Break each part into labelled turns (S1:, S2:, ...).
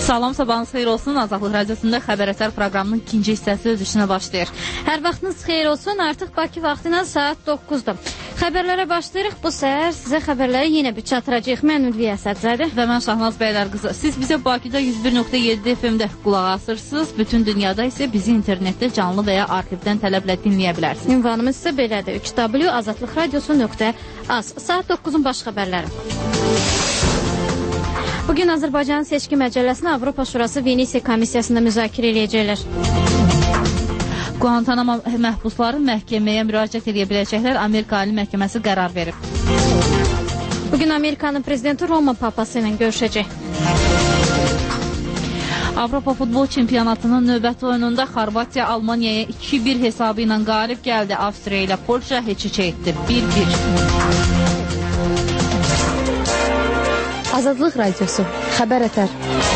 S1: Salam, sabahınız xeyir olsun. Azadlıq Radiosunda Xəbər Ətər proqramının ikinci hissəsi öz işinə başlayır.
S2: Hər vaxtınız xeyir olsun. Artıq Bakı vaxtına saat 9-dur. Xəbərlərə başlayırıq. Bu səhər sizə xəbərləri yenə bir çatıracaq. Mən Ülviyə Əsədzadə
S1: və mən Şahnaz Bəylər qızı. Siz bizə Bakıda 101.7 FM-də qulaq asırsınız. Bütün dünyada isə bizi internetdə canlı və ya arxivdən tələblə dinləyə bilərsiniz.
S2: Ünvanımız isə belədir. www.azadlıqradiosu.az. Saat 9-un baş xəbərləri. Bugün Azərbaycanın seçki məcəlləsini Avropa Şurası Venesiya Komissiyasında müzakirə edəcəklər.
S1: Guantanamo məhbusları məhkəməyə müraciət edə biləcəklər. Amerika Ali Məhkəməsi qərar verib.
S2: Bugün Amerikanın prezidenti Roma papası ilə görüşəcək.
S1: Avropa futbol çempionatının növbəti oyununda Xorvatiya Almaniyaya 2-1 hesabı ilə qalib gəldi. Avstriya ilə Polşa heç-heçə etdi. 1-1.
S2: Azadlıq Radiosu, Xəbər Ətər.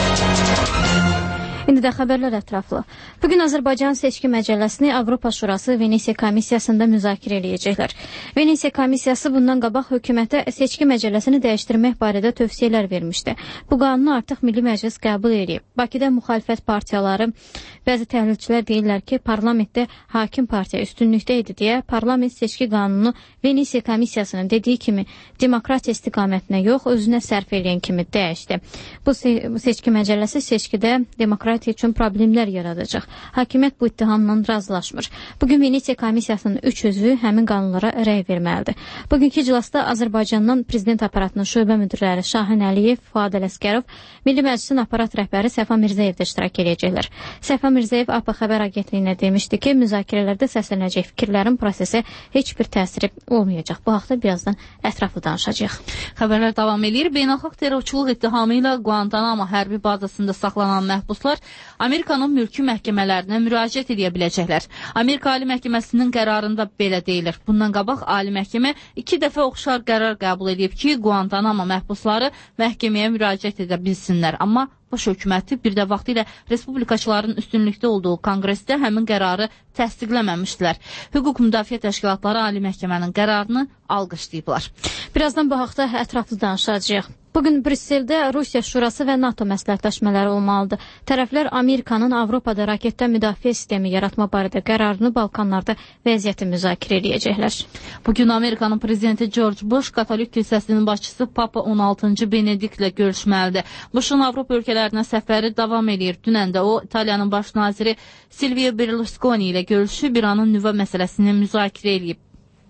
S2: İndi də xəbərlər ətraflı. Bugün Azərbaycan seçki məcəlləsini Avropa Şurası Venesiya Komissiyasında müzakirə edəcəklər. Venesiya Komissiyası bundan qabaq hökumətə seçki məcəlləsini dəyişdirmək barədə tövsiyələr vermişdi. Bu qanunu artıq Milli Məclis qəbul edib. Bakıda müxalifət partiyaları, bəzi təhlilçilər deyirlər ki, parlamentdə hakim partiya üstünlükdə idi deyə parlament seçki qanunu Venesiya Komissiyasının dediyi kimi demokratiya istiqamətinə yox, özünə sərf edən kimi dəyişdi. Bu seçki məcəlləsi seçkidə demokratiya üçün problemlər yaradacaq. Hakimiyyət bu ittihamla razılaşmır. Bugün Venesiya Komissiyasının 3 üzvü həmin qanunlara rəy verməlidir. Bugünkü iclasda Azərbaycandan prezident aparatının şöbə müdirləri Şahin Əliyev, Fuad Ələsgərov, Milli Məclisin aparat rəhbəri Səfa Mirzəyev də iştirak edəcəklər. Səfa Mirzəyev AP Xəbər agentliyinə demişdi ki, müzakirələrdə səslənəcək fikirlərin prosesə heç bir təsiri olmayacaq. Bu haqda birazdan ətraflı danışacağıq.
S1: Xəbərlər davam edir. Beynəlxalq terrorçuluq ittihamı ilə Guantanamo hərbi bazasında saxlanan məhbuslar Amerikanın mülki məhkəmələrinə müraciət edə biləcəklər. Amerika Ali Məhkəməsinin qərarında belə deyilir. Bundan qabaq Ali Məhkəmə 2 dəfə oxşar qərar qəbul edib ki, Guantanamo məhbusları məhkəməyə müraciət edə bilsinlər. Amma baş hökuməti bir də vaxtilə respublikaçıların üstünlükdə olduğu konqresdə həmin qərarı təsdiqləməmişdilər. Hüquq müdafiə təşkilatları Ali Məhkəmənin qərarını alqışlayıblar.
S2: Birazdan bu haqda ətraflı danışacağıq. Bugün Brüsseldə Rusiya Şurası və NATO məsləhətləşmələri olmalıdır. Tərəflər Amerikanın Avropada raketdən müdafiə sistemi yaratma barədə qərarını Balkanlarda vəziyyəti müzakirə edəcəklər.
S1: Bugün Amerikanın prezidenti George Bush Katolik kilsəsinin başçısı Papa 16-cı Benediktlə görüşməlidir. Bush'un Avropa ölkələrinə səfəri davam edir. Dünən də o, İtaliyanın baş naziri Silvio Berlusconi ilə görüşüb İranın nüvə məsələsini müzakirə edib.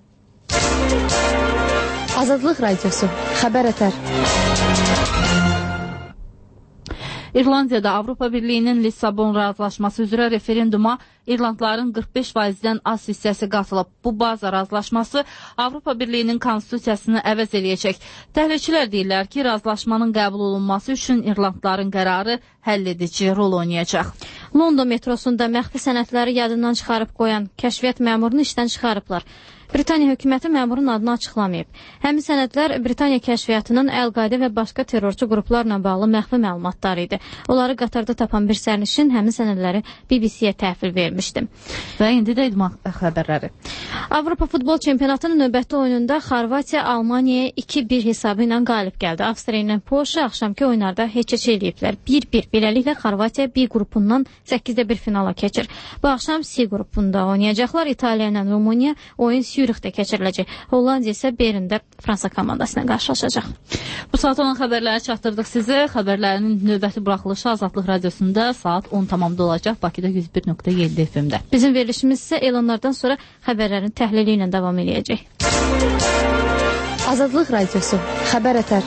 S2: Azadlıq Radiosu, Xəbər Ətər.
S1: İrlandiyada Avropa Birliyinin Lissabon razılaşması üzrə referenduma İrlandların 45%-dən az hissəsi qatılıb. Bu baza razılaşması Avropa Birliyinin konstitusiyasını əvəz eləyəcək. Təhlilçilər deyirlər ki, razılaşmanın qəbul olunması üçün İrlandların qərarı həll edici rol oynayacaq.
S2: London metrosunda məxfi sənədləri yadından çıxarıb qoyan kəşfiyyat məmurunu işdən çıxarıblar. Britaniya hökuməti məmurun adını açıqlamayıb. Həmin sənədlər Britaniya kəşfiyyatının Əl-Qaidə və başqa terrorçu qruplarla bağlı məxfi məlumatları idi. Onları qatarda tapan bir sərnişin həmin sənədləri BBC-yə təhvil vermişdi.
S1: Və indi də idman xəbərləri.
S2: Avropa futbol çempionatının növbəti oyununda Xorvatiya Almaniyaya 2-1 hesabı ilə qalib gəldi. Avstriya ilə Polşa axşamki oyunlarda heç-heç eləyiblər. 1-1. Beləliklə Xorvatiya B qrupundan 8-də 1 finala keçir. Bu axşam C qrupunda oynayacaqlar. İtaliya ilə Rumıniya oyun Zürixdə keçiriləcək. Hollandiya isə Berində Fransa komandasına qarşılaşacaq.
S1: Bu saat olan xəbərləri çatdırdıq sizə. Xəbərlərinin növbəti buraxılışı Azadlıq Radiosunda saat 10 tamamda olacaq. Bakıda 101.7 FM-də.
S2: Bizim verilişimiz isə elanlardan sonra xəbərlərin təhlili ilə davam edəcək. Azadlıq Radiosu, Xəbər Ətər.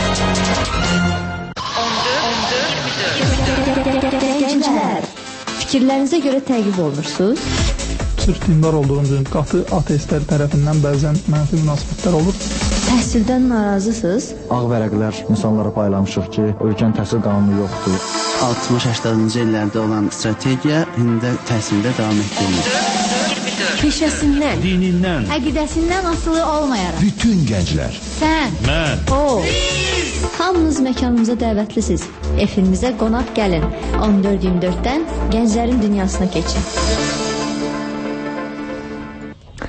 S2: Gənclər, fikirlərinizə görə təqib olunursunuz?
S3: Sırf dindar olduğum üçün qatı ateistlər tərəfindən bəzən mənfi münasibətlər olur.
S4: Təhsildən narazısınız?
S5: Ağ vərəqlər insanlara paylamışıq ki, ölkənin təhsil qanunu yoxdur.
S6: 60-80-ci illərdə olan strategiya indi də təhsildə davam etdirilir.
S4: Peşəsindən,
S6: dinindən,
S4: əqidəsindən asılı olmayaraq.
S7: Bütün gənclər.
S4: Sən,
S6: mən,
S4: o. Hamınız məkanımıza dəvətlisiniz. Efimizə qonaq gəlin. 14-24-dən gənclərin dünyasına keçin.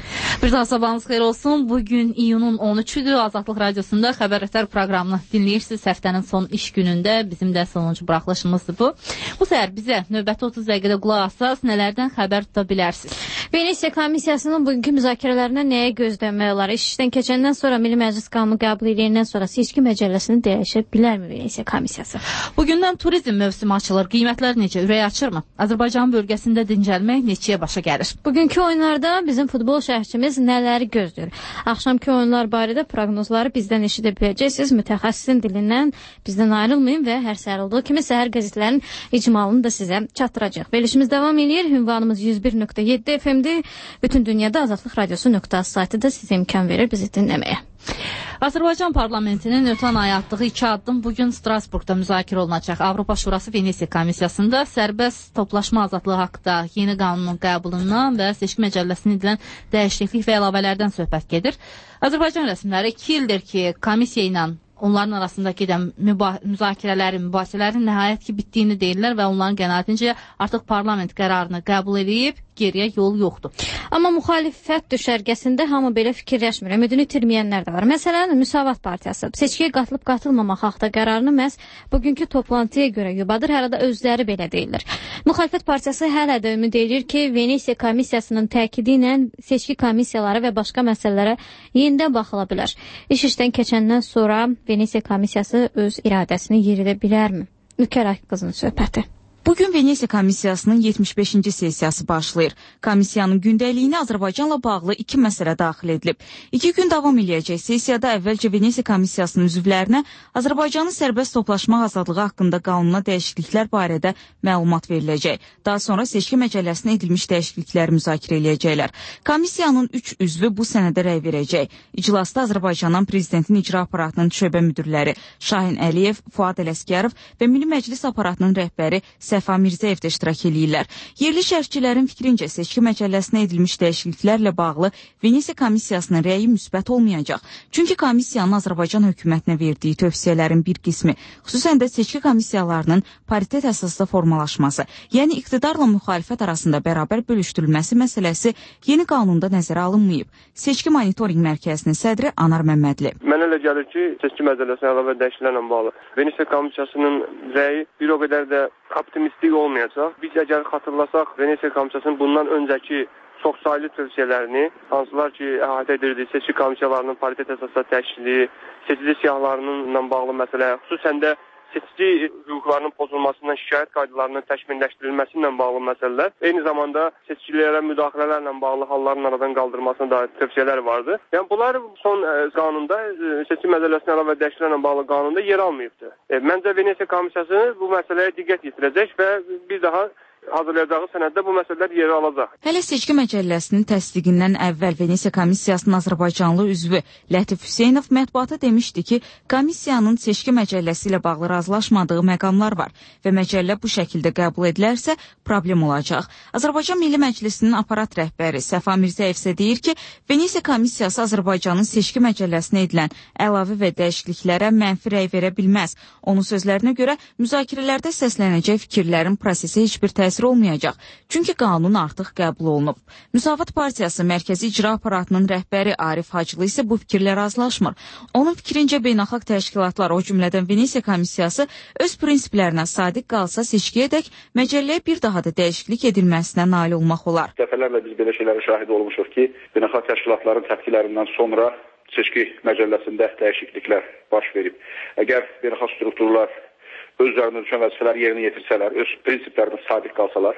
S1: Bir daha sabahınız xeyir olsun. Bugün iyunun 13-üdür. Azadlıq Radiosunda Xəbər Rəhbər proqramını dinləyirsiniz. Həftənin son iş günündə bizim də sonuncu buraxılışımızdır bu. Bu səhər bizə növbəti 30 dəqiqədə qulaq assaz nələrdən xəbər tuta bilərsiniz?
S2: Venesiya Komissiyasının bugünkü müzakirələrinə nəyə gözləmək olar? İş işdən keçəndən sonra Milli Məclis qanunu qəbul edildiyindən sonra seçki məcəlləsini dəyişə bilərmi Venesiya Komissiyası?
S1: Bugündən turizm mövsümü açılır. Qiymətlər necə? Ürək açırmı? Azərbaycan bölgəsində dincəlmək neçəyə başa gəlir?
S2: Bugünkü oyunlarda bizim futbol şərhçimiz nələri gözləyir? Axşamki oyunlar barədə proqnozları bizdən eşidə biləcəksiniz. Mütəxəssisin dilindən bizdən ayrılmayın və hər səhər olduğu kimi səhər qəzetlərinin icmalını da sizə çatdıracaq. Verilişimiz davam edir. Ünvanımız 101.7 FM-dir. Bütün dünyada Azadlıq Radiosu.az saytı da sizə imkan verir bizi dinləməyə.
S1: Azərbaycan parlamentinin ötən ay atdığı 2 addım bugün Strasburqda müzakirə olunacaq. Avropa Şurası Venesiya Komissiyasında sərbəst toplaşma azadlığı haqqında yeni qanunun qəbulundan və seçki məcəlləsində edilən dəyişiklik və əlavələrdən söhbət gedir. Azərbaycan rəsmiləri 2 ildir ki, komissiya ilə onların arasında gedən müzakirələrin, mübahisələrin nəhayət ki bitdiyini deyirlər və onların qənaətincə artıq parlament qərarını qəbul edib, geriyə yol yoxdur.
S2: Amma müxalifət düşərgəsində hamı belə fikirləşmir. Ümidini itirməyənlər də var. Məsələn, Müsavat Partiyası seçkiyə qatılıb-qatılmamaq haqda qərarını məhz bugünkü toplantıya görə yubadır. Hələ də özləri belə deyirlər. Müxalifət Partiyası hələ də ümid edir ki, Venesiya Komissiyasının təkidi ilə seçki komissiyaları və başqa məsələlərə yenidən baxıla bilər. İş-işdən keçəndən sonra Venesiya Komissiyası öz iradəsini yeridə bilərmi? Ülkər Akqızın söhbəti.
S7: Bugün Venesiya Komissiyasının 75-ci sessiyası başlayır. Komissiyanın gündəliyinə Azərbaycanla bağlı 2 məsələ daxil edilib. 2 gün davam eləyəcək sessiyada əvvəlcə Venesiya Komissiyasının üzvlərinə Azərbaycanın sərbəst toplaşmaq azadlığı haqqında qanuna dəyişikliklər barədə məlumat veriləcək. Daha sonra seçki məcəlləsinə edilmiş dəyişiklikləri müzakirə eləyəcəklər. Komissiyanın 3 üzvü bu sənədə rəy verəcək. İclasda Azərbaycanın prezidentin icra aparatının şöbə müdirləri Şahin Əliyev, Fuad Ələsgərov və Milli Məclis aparatının rəhbəri Səfa Mirzəyev də iştirak eləyirlər. Yerli şərhçilərin fikrincə seçki məcəlləsinə edilmiş dəyişikliklərlə bağlı Venesiya Komissiyasının rəyi müsbət olmayacaq. Çünki komissiyanın Azərbaycan hökumətinə verdiyi tövsiyələrin bir qismi, xüsusən də seçki komissiyalarının paritet əsasda formalaşması, yəni iqtidarla müxalifət arasında bərabər bölüşdürülməsi məsələsi yeni qanunda nəzərə alınmayıb. Seçki monitorinq mərkəzinin sədri Anar Məmmədli.
S8: Mənə elə gəlir ki, seçki məcəlləsinə əlavə dəyişikliklərlə bağlı Venesiya Komissiyasının rəyi bir o qədər də optimistik olmayacaq. Biz əgər xatırlasaq, Venesiya Komissiyasının bundan öncəki çoxsaylı tövsiyələrini, hansılar ki, əhatə edirdi, seçki komissiyalarının paritet əsasda təşkili, seçici siyahılarının bağlı məsələ, xüsusən də seçici hüquqlarının pozulmasından şikayət qaydalarının təkmilləşdirilməsi ilə bağlı məsələlər, eyni zamanda seçkilərə müdaxilələrlə bağlı halların aradan qaldırılmasına dair tövsiyələr vardı. Yəni bunlar son qanunda, seçki məcəlləsinə əlavə dəyişikliklərlə bağlı qanunda yer almayıbdır. Məncə Venesiya Komissiyası bu məsələyə diqqət yetirəcək və bir daha hazırlayacağı sənəddə bu məsələlər yer alacaq.
S7: Hələ seçki məcəlləsinin təsdiqindən əvvəl Venesiya Komissiyasının Azərbaycanlı üzvü Lətif Hüseynov mətbuata demişdi ki, komissiyanın seçki məcəlləsi ilə bağlı razılaşmadığı məqamlar var və məcəllə bu şəkildə qəbul edilərsə problem olacaq. Azərbaycan Milli Məclisinin aparat rəhbəri Səfa Mirzəyev isə deyir ki, Venesiya Komissiyası Azərbaycanın seçki məcəlləsinə edilən əlavə və dəyişikliklərə mənfi rəy verə bilməz. Onun sözlərinə görə müzakirələrdə səslənəcək fikirlərin prosesi heç bir təsir olmayacaq. Çünki qanun artıq qəbul olunub. Müsavat Partiyası Mərkəzi İcra Aparatının rəhbəri Arif Hacılı isə bu fikirlə razılaşmır. Onun fikrincə beynəlxalq təşkilatlar, o cümlədən Venesiya Komissiyası öz prinsiplərinə sadiq qalsa seçkiyədək məcəlləyə bir daha da dəyişiklik edilməsinə nail olmaq olar.
S9: Dəfələrlə biz belə şeylərə şahid olmuşuq ki, beynəlxalq təşkilatların tətkiklərindən sonra seçki məcəlləsində dəyişikliklər baş verib. Əgər beynəlxalq strukturlar öz üzərində düşən vəzifələri yerinə yetirsələr, öz prinsiplərinə sadiq qalsalar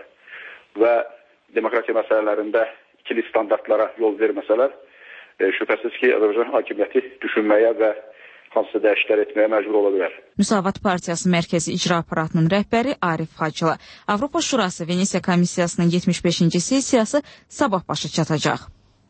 S9: və demokratiya məsələlərində ikili standartlara yol verməsələr, şübhəsiz ki, Azərbaycan hakimiyyəti düşünməyə və hansısa dəyişikliklər etməyə məcbur ola bilər.
S7: Müsavat Partiyası Mərkəzi İcra Aparatının rəhbəri Arif Hacılı. Avropa Şurası Venesiya Komissiyasının 75-ci sessiyası sabah başa çatacaq.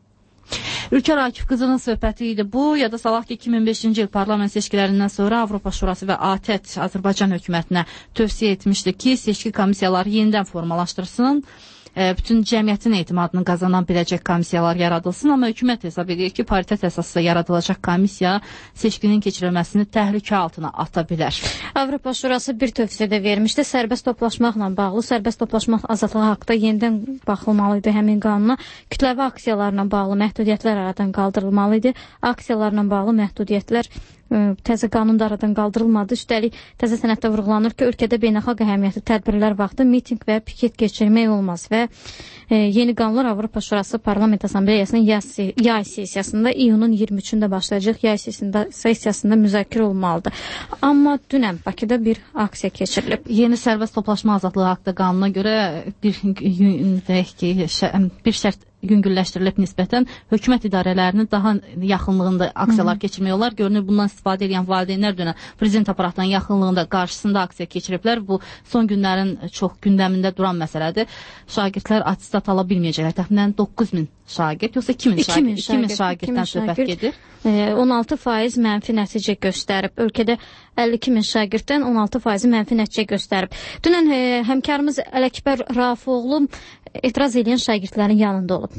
S1: Ülkər Akif qızının söhbəti idi bu. Yada salaq ki, 2005-ci il parlament seçkilərindən sonra Avropa Şurası və ATƏT Azərbaycan hökumətinə tövsiyə etmişdi ki, seçki komissiyaları yenidən formalaşdırsın bütün cəmiyyətin etimadını qazanan biləcək komissiyalar yaradılsın, amma hökumət hesab edir ki, paritet əsasında yaradılacaq komissiya seçkinin keçirilməsini təhlükə altına ata bilər.
S2: Avropa Şurası bir tövsiyə də vermişdi. Sərbəst toplaşmaqla bağlı, sərbəst toplaşmaq azadlığı haqqında yenidən baxılmalı idi həmin qanuna. Kütləvi aksiyalarla bağlı məhdudiyyətlər aradan qaldırılmalı idi. Aksiyalarla bağlı məhdudiyyətlər təzə qanunda aradan qaldırılmadı. Üstəlik, təzə sənəddə vurğulanır ki, ölkədə beynəlxalq əhəmiyyətli tədbirlər vaxtı miting və piket keçirmək olmaz və yeni qanunlar Avropa Şurası Parlament Assambleyasının yay sessiyasında iyunun 23-də başlayacaq yay sessiyasında müzakirə olmalıdır. Amma dünən Bakıda bir aksiya keçirilib.
S1: Yeni sərbəst toplaşma azadlığı haqqında qanuna görə bir şərt yüngülləşdirilib nisbətən hökumət idarələrinin daha yaxınlığında aksiyalar keçirmək olar. Görünür, bundan istifadə edən valideynlər dönə prezident aparatının yaxınlığında qarşısında aksiya keçiriblər. Bu son günlərin çox gündəmində duran məsələdir. Şagirdlər attestat ala bilməyəcəklər. Təxminən 9000 şagird, yoxsa 2000 şagirddən söhbət gedir.
S2: 16% mənfi nəticə göstərib. Ölkədə 52.000 şagirddən 16% mənfi nəticə göstərib. Dünən həmkarımız Ələkbər Rafoğlu etiraz edən şagirdlərin yanında olub.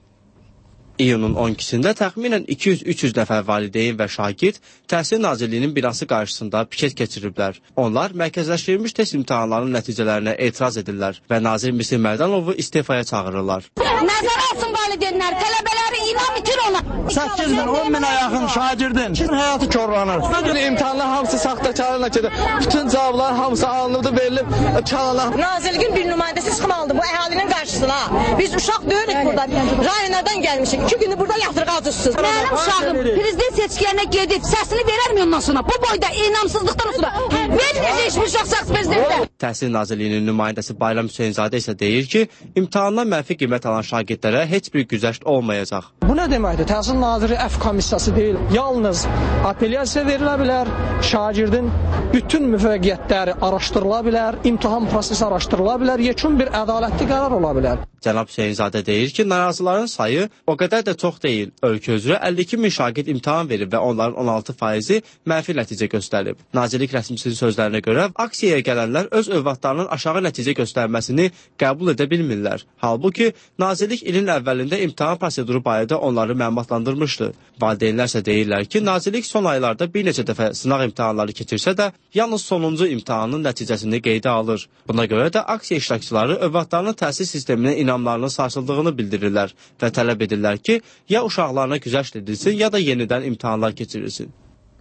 S10: İyunun 12-sində təxminən 200-300 nəfər valideyn və şagird Təhsil Nazirliyinin binası qarşısında piket keçiriblər. Onlar mərkəzləşdirilmiş test imtahanlarının nəticələrinə etiraz edirlər və nazir Misir Mərdanovu istifaya çağırırlar.
S11: Nəzərə alsın valideynlər, tələbələri inan bitir ona.
S12: 8.000-10.000-ə yaxın şagirdin həyatı korlanır. İmtahanlar hamısı saxtakarlıqla gedir. Bütün cavablar hamısı alınıbdı, verilib, çalanlar.
S11: Nazirliyin bir nümayəndəsi çıxmalıdır bu əhalinin qarşısına. Biz uşaq deyirik burada, rayonlardan gəlmişik. 2 gündür burada yatırıq acısız. Mənim uşağım prezident seçkilərinə gedib, səsini verərmi ondan sonra? Bu boyda inamsızlıqdan sonra. Verməyəcək heç bir uşaq şəxs prezidentə.
S10: Təhsil Nazirliyinin nümayəndəsi Bayram Hüseynzadə isə deyir ki, imtahandan mənfi qiymət alan şagirdlərə heç bir güzəşt olmayacaq.
S12: Bu nə deməkdir? Təhsil Naziri F komissiyası deyil. Yalnız apellyasiya verilə bilər, şagirdin bütün müvəqqətiyyətləri araşdırıla bilər, imtahan prosesi araşdırıla bilər, yekun bir ədalətli qərar ola bilər.
S10: Cənab Hüseynzadə deyir ki, narazıların sayı o qədər də çox deyil. Ölkə üzrə 52.000 şagird imtahan verib və onların 16%-i mənfi nəticə göstərib. Nazirlik rəsmisinin sözlərinə görə aksiyaya gələnlər öz övladlarının aşağı nəticə göstərməsini qəbul edə bilmirlər. Halbuki, Nazirlik ilin əvvəlində imtahan proseduru barədə onları məlumatlandırmışdı. Valideynlər isə deyirlər ki, Nazirlik son aylarda bir neçə dəfə sınaq imtahanları keçirsə də, yalnız sonuncu imtahanın nəticəsini qeydə alır. Buna görə də aksiya iştirakçıları övladlarının təhsil sisteminə inamlarının sarsıldığını bildirirlər və tələb edirlər ki, ya uşaqlarına güzəşt edilsin, ya da yenidən imtahanlar keçirilsin.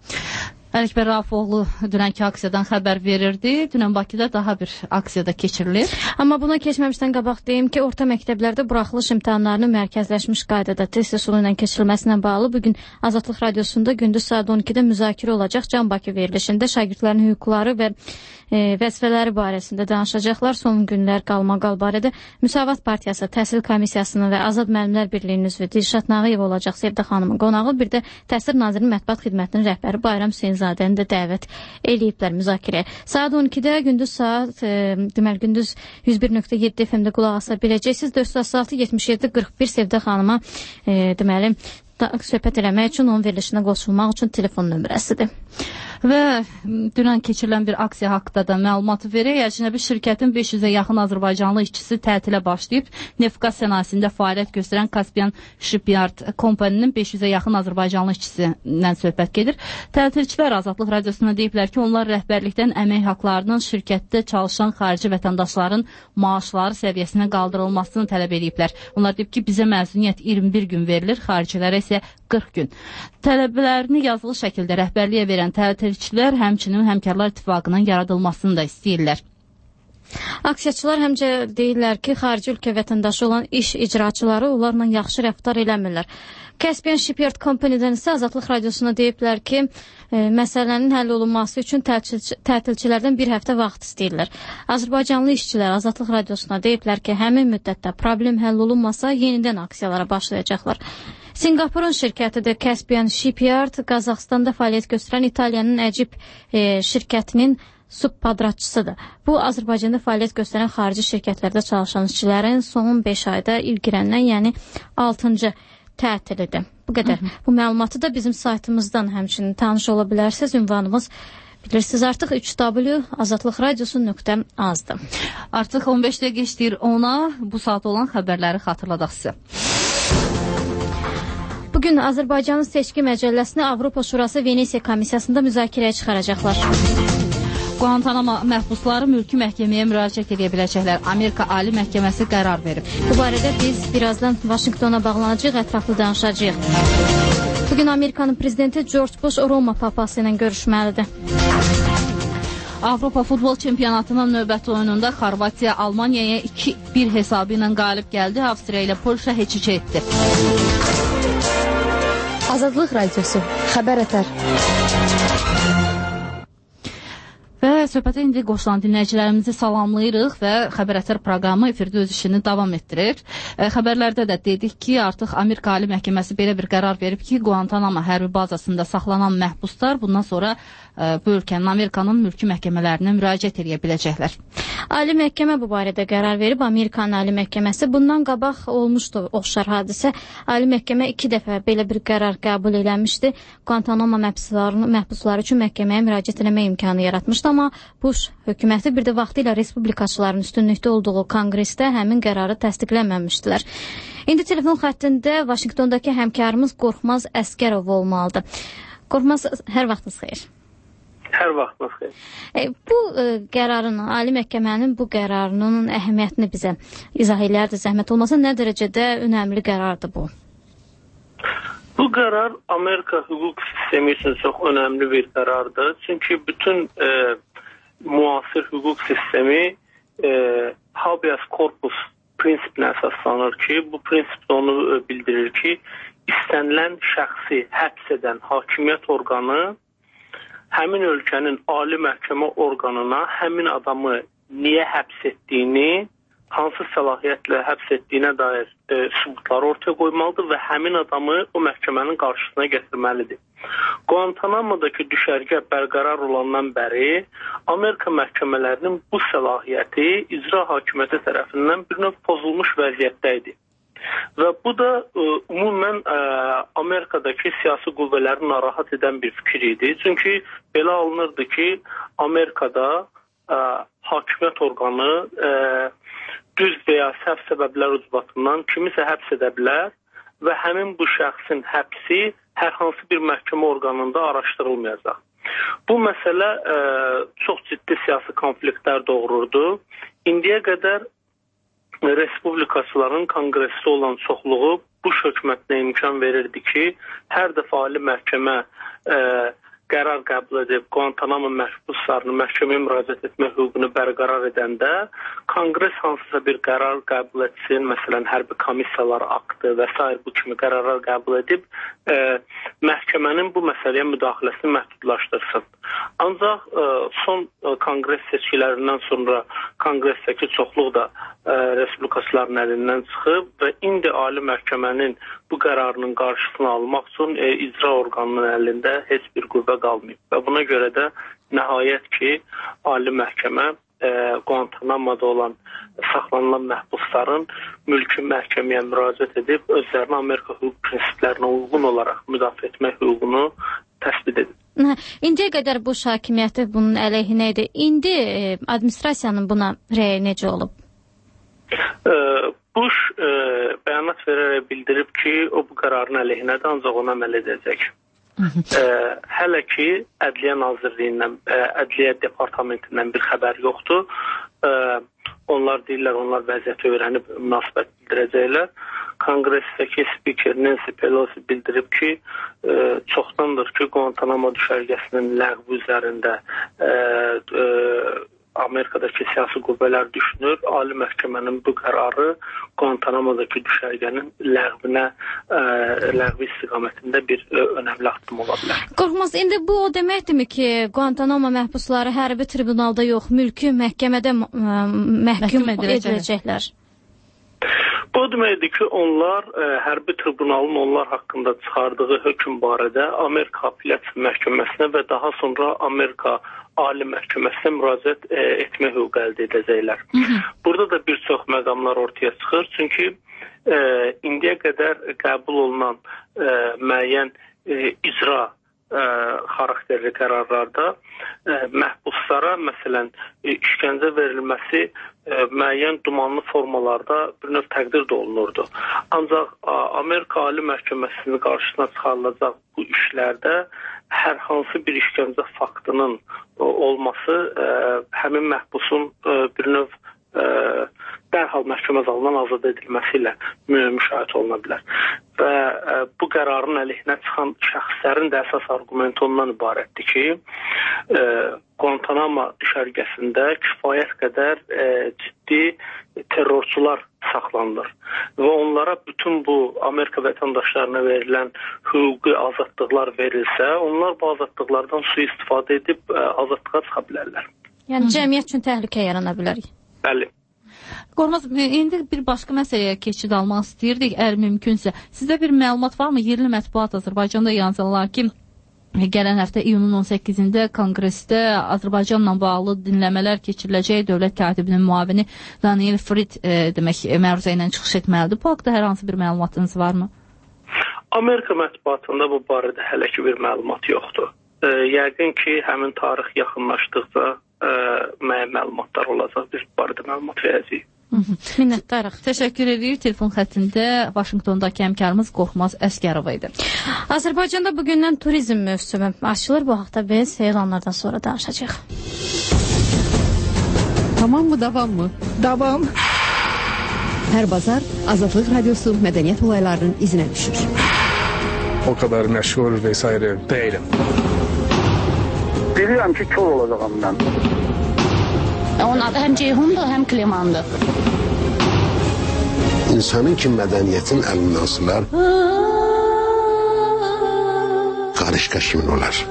S1: Ələkbər Rafoğlu dünənki aksiyadan xəbər verirdi. Dünən Bakıda daha bir aksiyada keçirilir.
S2: Amma buna keçməmişdən qabaq deyim ki, orta məktəblərdə buraxılış imtahanlarının mərkəzləşmiş qaydada test üsulu ilə keçirilməsinə bağlı bugün Azadlıq Radiosunda gündüz saat 12-də müzakirə olacaq. Can Bakı verilişində şagirdlərin hüquqları və vəzifələri barəsində danışacaqlar. Son günlər qalmaqal barədə Müsavat Partiyası, Təhsil Komissiyasının və Azad Müəllimlər Birliyinin üzvü Dilşad Nağıyev olacaq Sevdə xanımın qonağı. Bir də Təhsil Nazirinin Mətbuat Xidmətinin rəhbəri Bayram Hüseynzadəni də dəvət eləyiblər müzakirəyə. Saat 12-də gündüz saat gündüz 101.7 FM-də qulaq asa biləcəksiniz. 406 77 41 Sevdə xanıma deməli söhbət eləmək üçün onun verilişinə qoşulmaq üçün telefon nömrəsidir.
S1: Və dünən keçirilən bir aksiya haqqında da məlumatı verək. Əcnəbi şirkətin 500-ə yaxın Azərbaycanlı işçisi tətilə başlayıb. Neft-qaz sənayesində fəaliyyət göstərən Caspian Shipyard kompaniyasının 500-ə yaxın Azərbaycanlı işçisindən söhbət gedir. Tətilçilər Azadlıq Radiosuna deyiblər ki, onlar rəhbərlikdən əmək haqlarının şirkətdə çalışan xarici vətəndaşların maaşları səviyyəsinə qaldırılmasını tələb ediblər. Onlar deyib ki, bizə məzuniyyət 21 gün verilir, xaricilərə isə 40 gün. Tələblərini yazılı şəkildə rəhbərliyə verən tətilçilər həmçinin Həmkarlar İttifaqının yaradılmasını da istəyirlər.
S2: Aksiyaçılar həmcə deyirlər ki, xarici ölkə vətəndaşı olan iş icraçıları onlarla yaxşı rəftar eləmirlər. Caspian Shipyard Company-dən isə Azadlıq Radiosuna deyiblər ki, məsələnin həll olunması üçün tətilçilərdən bir həftə vaxt istəyirlər. Azərbaycanlı işçilər Azadlıq Radiosuna deyiblər ki, həmin müddətdə problem həll olunmasa yenidən aksiyalara başlayacaqlar. Singapurun şirkətidir Caspian Shipyard, Qazaxstanda fəaliyyət göstərən İtaliyanın əcib şirkətinin subpadratçısıdır. Bu, Azərbaycanda fəaliyyət göstərən xarici şirkətlərdə çalışan işçilərin son 5 ayda il girəndən, yəni 6-cı tətilidir. Bu qədər. Bu məlumatı da bizim saytımızdan həmçinin tanış ola bilərsiniz. Ünvanımız Bilirsiniz, artıq 3W azadlıqradiosu.az-dır.
S1: Artıq 15 dəqiqə işləyir ona, bu saat olan xəbərləri xatırladaq sizə.
S2: Bugün Azərbaycanın seçki məcəlləsini Avropa Şurası Venesiya Komissiyasında müzakirəyə çıxaracaqlar.
S1: Guantanamo məhbusları mülki məhkəməyə müraciət edə biləcəklər. Amerika Ali Məhkəməsi qərar verib.
S2: Bu barədə biz birazdan Vaşinqtona bağlanacağıq, ətraflı danışacağıq. Bugün Amerikanın prezidenti George Bush Roma papası ilə görüşməlidir.
S1: Avropa futbol çempionatının növbəti oyununda Xorvatiya Almaniyaya 2-1 hesabı ilə qalib gəldi. Avstriya ilə Polşa heç-heç etdi.
S4: Azadlıq Radiosu, xəbər ətər.
S1: Və söhbətə indi qoşulan dinləyicilərimizi salamlayırıq və Xəbər Ətər proqramı efirdə öz işini davam etdirir. Xəbərlərdə də dedik ki, artıq Amerika Ali Məhkəməsi belə bir qərar verib ki, Guantanamo hərbi bazasında saxlanan məhbuslar bundan sonra bu ölkənin Amerikanın mülki məhkəmələrinə müraciət edə biləcəklər.
S2: Ali Məhkəmə bu barədə qərar verib. Amerikanın Ali Məhkəməsi bundan qabaq olmuşdu oxşar hadisə. Ali Məhkəmə 2 dəfə belə bir qərar qəbul eləmişdi. Guantanamo məhbusları üçün məhkəməyə müraciət etmə imkanı yaratmışdı, amma Bush hökuməti bir də vaxtilə respublikaçıların üstünlükdə olduğu konqresdə həmin qərarı təsdiqləməmişdilər. İndi telefon xəttində Vaşinqtondakı həmkarımız Qorxmaz Əskərov olmalıdır. Qorxmaz, hər vaxtınız xeyir.
S13: Hər vaxtınız xeyir.
S2: Bu qərarın, Ali Məhkəmənin bu qərarının əhəmiyyətini bizə izah edərdi, zəhmət olmasa, nə dərəcədə önəmli qərardır bu?
S13: Bu qərar Amerika hüquq sistemi üçün çox önəmli bir qərardır. Çünki bütün müasir hüquq sistemi habeas corpus prinsipinə əsaslanır ki, bu prinsip onu bildirir ki, istənilən şəxsi həbs edən hakimiyyət orqanı həmin ölkənin ali məhkəmə orqanına həmin adamı niyə həbs etdiyini, hansı səlahiyyətlə həbs etdiyinə dair sübutları ortaya qoymalıdır və həmin adamı o məhkəmənin qarşısına gətirməlidir. Guantanamo-dakı düşərgə bərqərar olandan bəri Amerika məhkəmələrinin bu səlahiyyəti icra hakimiyyəti tərəfindən bir növ pozulmuş vəziyyətdə idi. Və bu da ümumən Amerikadakı siyasi qüvvələri narahat edən bir fikir idi. Çünki belə alınırdı ki, Amerikada hakimiyyət orqanı düz və ya səhv səbəblər ucbatından kimisə həbs edə bilər və həmin bu şəxsin həbsi hər hansı bir məhkəmə orqanında araşdırılmayacaq. Bu məsələ çox ciddi siyasi konfliktlər doğururdu. İndiyə qədər respublikaçıların konqresdə olan çoxluğu Bush hökumətinə imkan verirdi ki, hər dəfə ali məhkəmə qərar qəbul edib Guantanamo məhbuslarını məhkəməyə müraciət etmə hüququnu bərqərar edəndə konqres hansısa bir qərar qəbul etsin, məsələn, hərbi komissiyalar aktı və s. bu kimi qərarlar qəbul edib məhkəmənin bu məsələyə müdaxiləsini məhdudlaşdırsın. Ancaq son konqres seçkilərindən sonra konqresdəki çoxluq da respublikaçıların əlindən çıxıb və indi ali məhkəmənin bu qərarının qarşısını almaq üçün icra orqanının əlində heç bir qüvvə qalmayıb. Və buna görə də nəhayət ki, ali məhkəmə Guantanamo'da olan saxlanılan məhbusların mülki məhkəməyə müraciət edib özlərini Amerika hüquq prinsiplərinə uyğun olaraq müdafiə etmək hüququnu təsbit edib.
S2: İndiyə qədər bu hakimiyyəti bunun əleyhinə idi. İndi administrasiyanın buna rəyi necə olub?
S13: Bush bəyanat verərək bildirib ki, o bu qərarın əleyhinədir, ancaq ona əməl edəcək. Hələ ki, Ədliyyə Nazirliyindən, Ədliyyə Departamentindən bir xəbər yoxdur. Onlar deyirlər, onlar vəziyyəti öyrənib münasibət bildirəcəklər. Konqresdəki spiker Nancy Pelosi bildirib ki, çoxdandır ki, Guantanamo düşərgəsinin ləğvi üzərində Amerikadakı siyasi qüvvələr düşünür. Ali məhkəmənin bu qərarı Guantanamo-dakı düşərgənin ləğvi istiqamətində bir önəmli addım ola bilər.
S2: Qorxmaz, indi bu o deməkdirmi ki, Guantanamo məhbusları hərbi tribunalda yox, mülki məhkəmədə məhkum ediləcəklər?
S13: Bu deməkdir ki, onlar hərbi tribunalın onlar haqqında çıxardığı hökm barədə Amerika Apellyasiya Məhkəməsinə və daha sonra Amerika Ali Məhkəməsinə müraciət etmə hüququ əldə edəcəklər. Burada da bir çox məqamlar ortaya çıxır. Çünki indiyə qədər qəbul olunan müəyyən icra xarakterli qərarlarda məhbuslara məsələn işgəncə verilməsi müəyyən dumanlı formalarda bir növ təqdir də olunurdu. Ancaq Amerika Ali Məhkəməsinin qarşısına çıxarılacaq bu işlərdə hər hansı bir işgəncə faktının olması həmin məhbusun bir növ dərhal məhkəmə zalından azad edilməsi ilə müşahidə oluna bilər. Və bu qərarın əleyhinə çıxan şəxslərin də əsas argumenti ondan ibarətdir ki, Guantanamo düşərgəsində kifayət qədər ciddi terrorçular saxlanılır. Və onlara bütün bu Amerika vətəndaşlarına verilən hüquqi azadlıqlar verilsə, onlar bu azadlıqlardan sui-istifadə edib azadlığa çıxa bilərlər.
S2: Yəni cəmiyyət üçün təhlükə yarana bilər.
S13: Bəli.
S1: Qormaz, indi bir başqa məsələyə keçid almaq istəyirdik, əgər mümkünsə. Sizdə bir məlumat varmı? Yerli mətbuat Azərbaycanda yazırlar ki, gələn həftə iyunun 18-də Konqresdə Azərbaycanla bağlı dinləmələr keçiriləcək. Dövlət katibinin müavini Daniel Frid demək məruzə ilə çıxış etməlidir. Bu haqda hər hansı bir məlumatınız varmı?
S13: Amerika mətbuatında bu barədə hələ ki bir məlumat yoxdur. Yəqin ki, həmin tarix yaxınlaşdıqca müəyyən məlumatlar olacaq. Biz bu barədə məlumat verəcəyik.
S2: Minnətdarıq.
S1: Təşəkkür edirik. Telefon xəttində Vaşinqtondakı həmkarımız Qorxmaz Əsgərova idi.
S2: Azərbaycanda bugündən turizm mövsümü açılır. Bu haqda biz elanlardan sonra danışacağıq.
S14: Tamam mı, davam mı?
S15: Davam.
S14: Hər bazar Azadlıq Radiosu mədəniyyət olaylarının izinə düşür.
S16: O kadar məşhur vesaire değilim.
S17: Bilirəm ki, kör olacağım mən.
S18: Onun adı həm Ceyhundur, həm Klimandır.
S19: İnsanın ki, mədəniyyətin əlindən sılar, qarışqa kimin olar?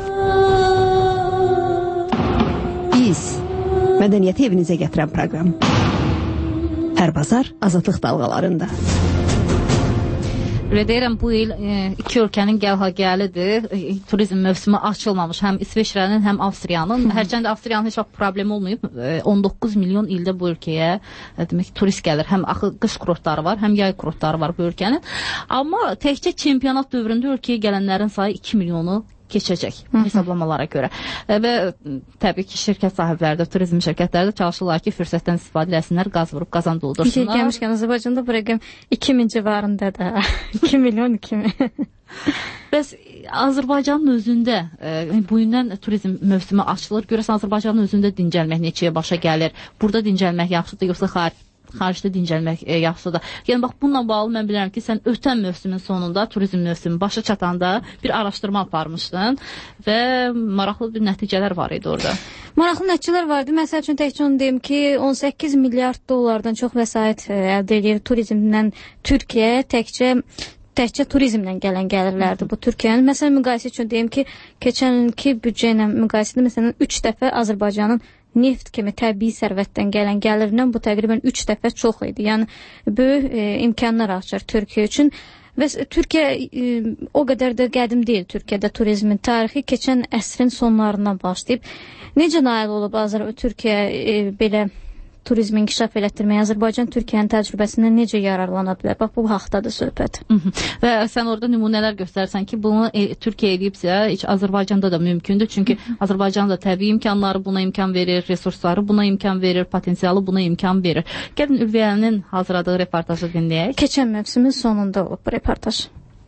S14: Biz, mədəniyyəti evinizə gətirən proqram. Hər bazar Azadlıq dalğalarında.
S1: Deyirəm, bu il iki ölkənin gəl-gəlidir. Turizm mövsümü açılmamış. Həm İsveçrənin, həm Avstriyanın. Hərçəndə Avstriyanın heç vaxt problemi olmayıb. 19 milyon ildə bu ölkəyə demək turist gəlir. Həm axı qış kurortları var, həm yay kurortları var bu ölkənin. Amma təkcə çempionat dövründə ölkəyə gələnlərin sayı 2 milyonu keçəcək hesablamalara görə. Və təbii ki, şirkət sahibləri də, turizm şirkətləri də çalışırlar ki, fürsətdən istifadə eləsinlər, qaz vurub qazan doldursunlar.
S2: Gəlmişkən Azərbaycanda bu rəqəm 2000 civarında da. 2 milyon 2000.
S1: Bəs Azərbaycanın özündə bu gündən turizm mövsümü açılır. Görəsən Azərbaycanın özündə dincəlmək neçəyə başa gəlir? Burada dincəlmək yaxşıdır, yoxsa xaricdə dincəlmək yaxşıdır? Yəni, bax, bununla bağlı mən bilirəm ki, sən ötən mövsümün sonunda, turizm mövsümü başa çatanda bir araşdırma aparmışdın və maraqlı bir nəticələr var idi orada.
S2: Maraqlı nəticələr vardı. Məsəl üçün təkcə onu deyim ki, 18 milyard dollardan çox vəsait əldə edir turizmdən Türkiyə, təkcə turizmlə gələn gəlirlərdir bu Türkiyənin. Məsələn, müqayisə üçün deyim ki, keçən ilki büdcə ilə müqayisədə məsələn 3 dəfə Azərbaycanın neft kimi təbii sərvətdən gələn gəlirindən bu təqribən 3 dəfə çox idi. Yəni, böyük imkanlar açır Türkiyə üçün. Və Türkiyə o qədər də qədim deyil. Türkiyədə turizmin tarixi keçən əsrin sonlarından başlayıb. Necə nail olub Türkiyə belə turizmi inkişaf elətdirməyə? Azərbaycan Türkiyənin təcrübəsindən necə yararlana bilər? Bax, bu haqdadır söhbət.
S1: Və sən orada nümunələr göstərsən ki, bunu Türkiyə edibsə, heç Azərbaycanda da mümkündür. Çünki Azərbaycan da təbii imkanları buna imkan verir, resursları buna imkan verir, potensialı buna imkan verir. Gəlin Ülviyənin hazırladığı reportajı dinləyək.
S2: Keçən mövsümün sonunda olub bu reportaj.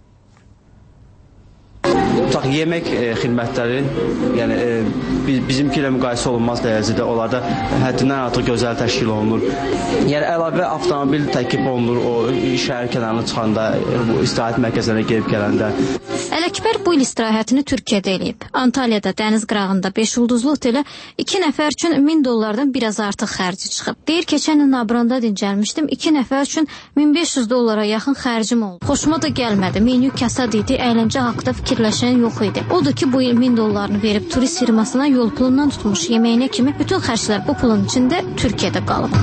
S10: Tutaq, yemək xidmətləri, yəni bizimki ilə müqayisə olunmaz dərəcədə onlarda həddindən artıq gözəl təşkil olunur. Yəni əlavə avtomobil təklif olunur o şəhər kənarına çıxanda, bu istirahət mərkəzlərinə gedib gələndə.
S2: Ələkbər bu il istirahətini Türkiyədə eləyib. Antalyada dəniz qırağında 5 ulduzlu otelə 2 nəfər üçün $1000 biraz artıq xərci çıxıb. Deyir, keçən il Nabranda dincəlmişdim, 2 nəfər üçün $1500 yaxın xərcim oldu. Xoşuma da gəlmədi. Menyu kasad idi, əyləncə haqda fikirləşən yox idi. Odur ki, bu il $1000 verib turist firmasına yol pulundan tutmuş yeməyinə kimi bütün xərclər bu pulun içində Türkiyədə qalıb.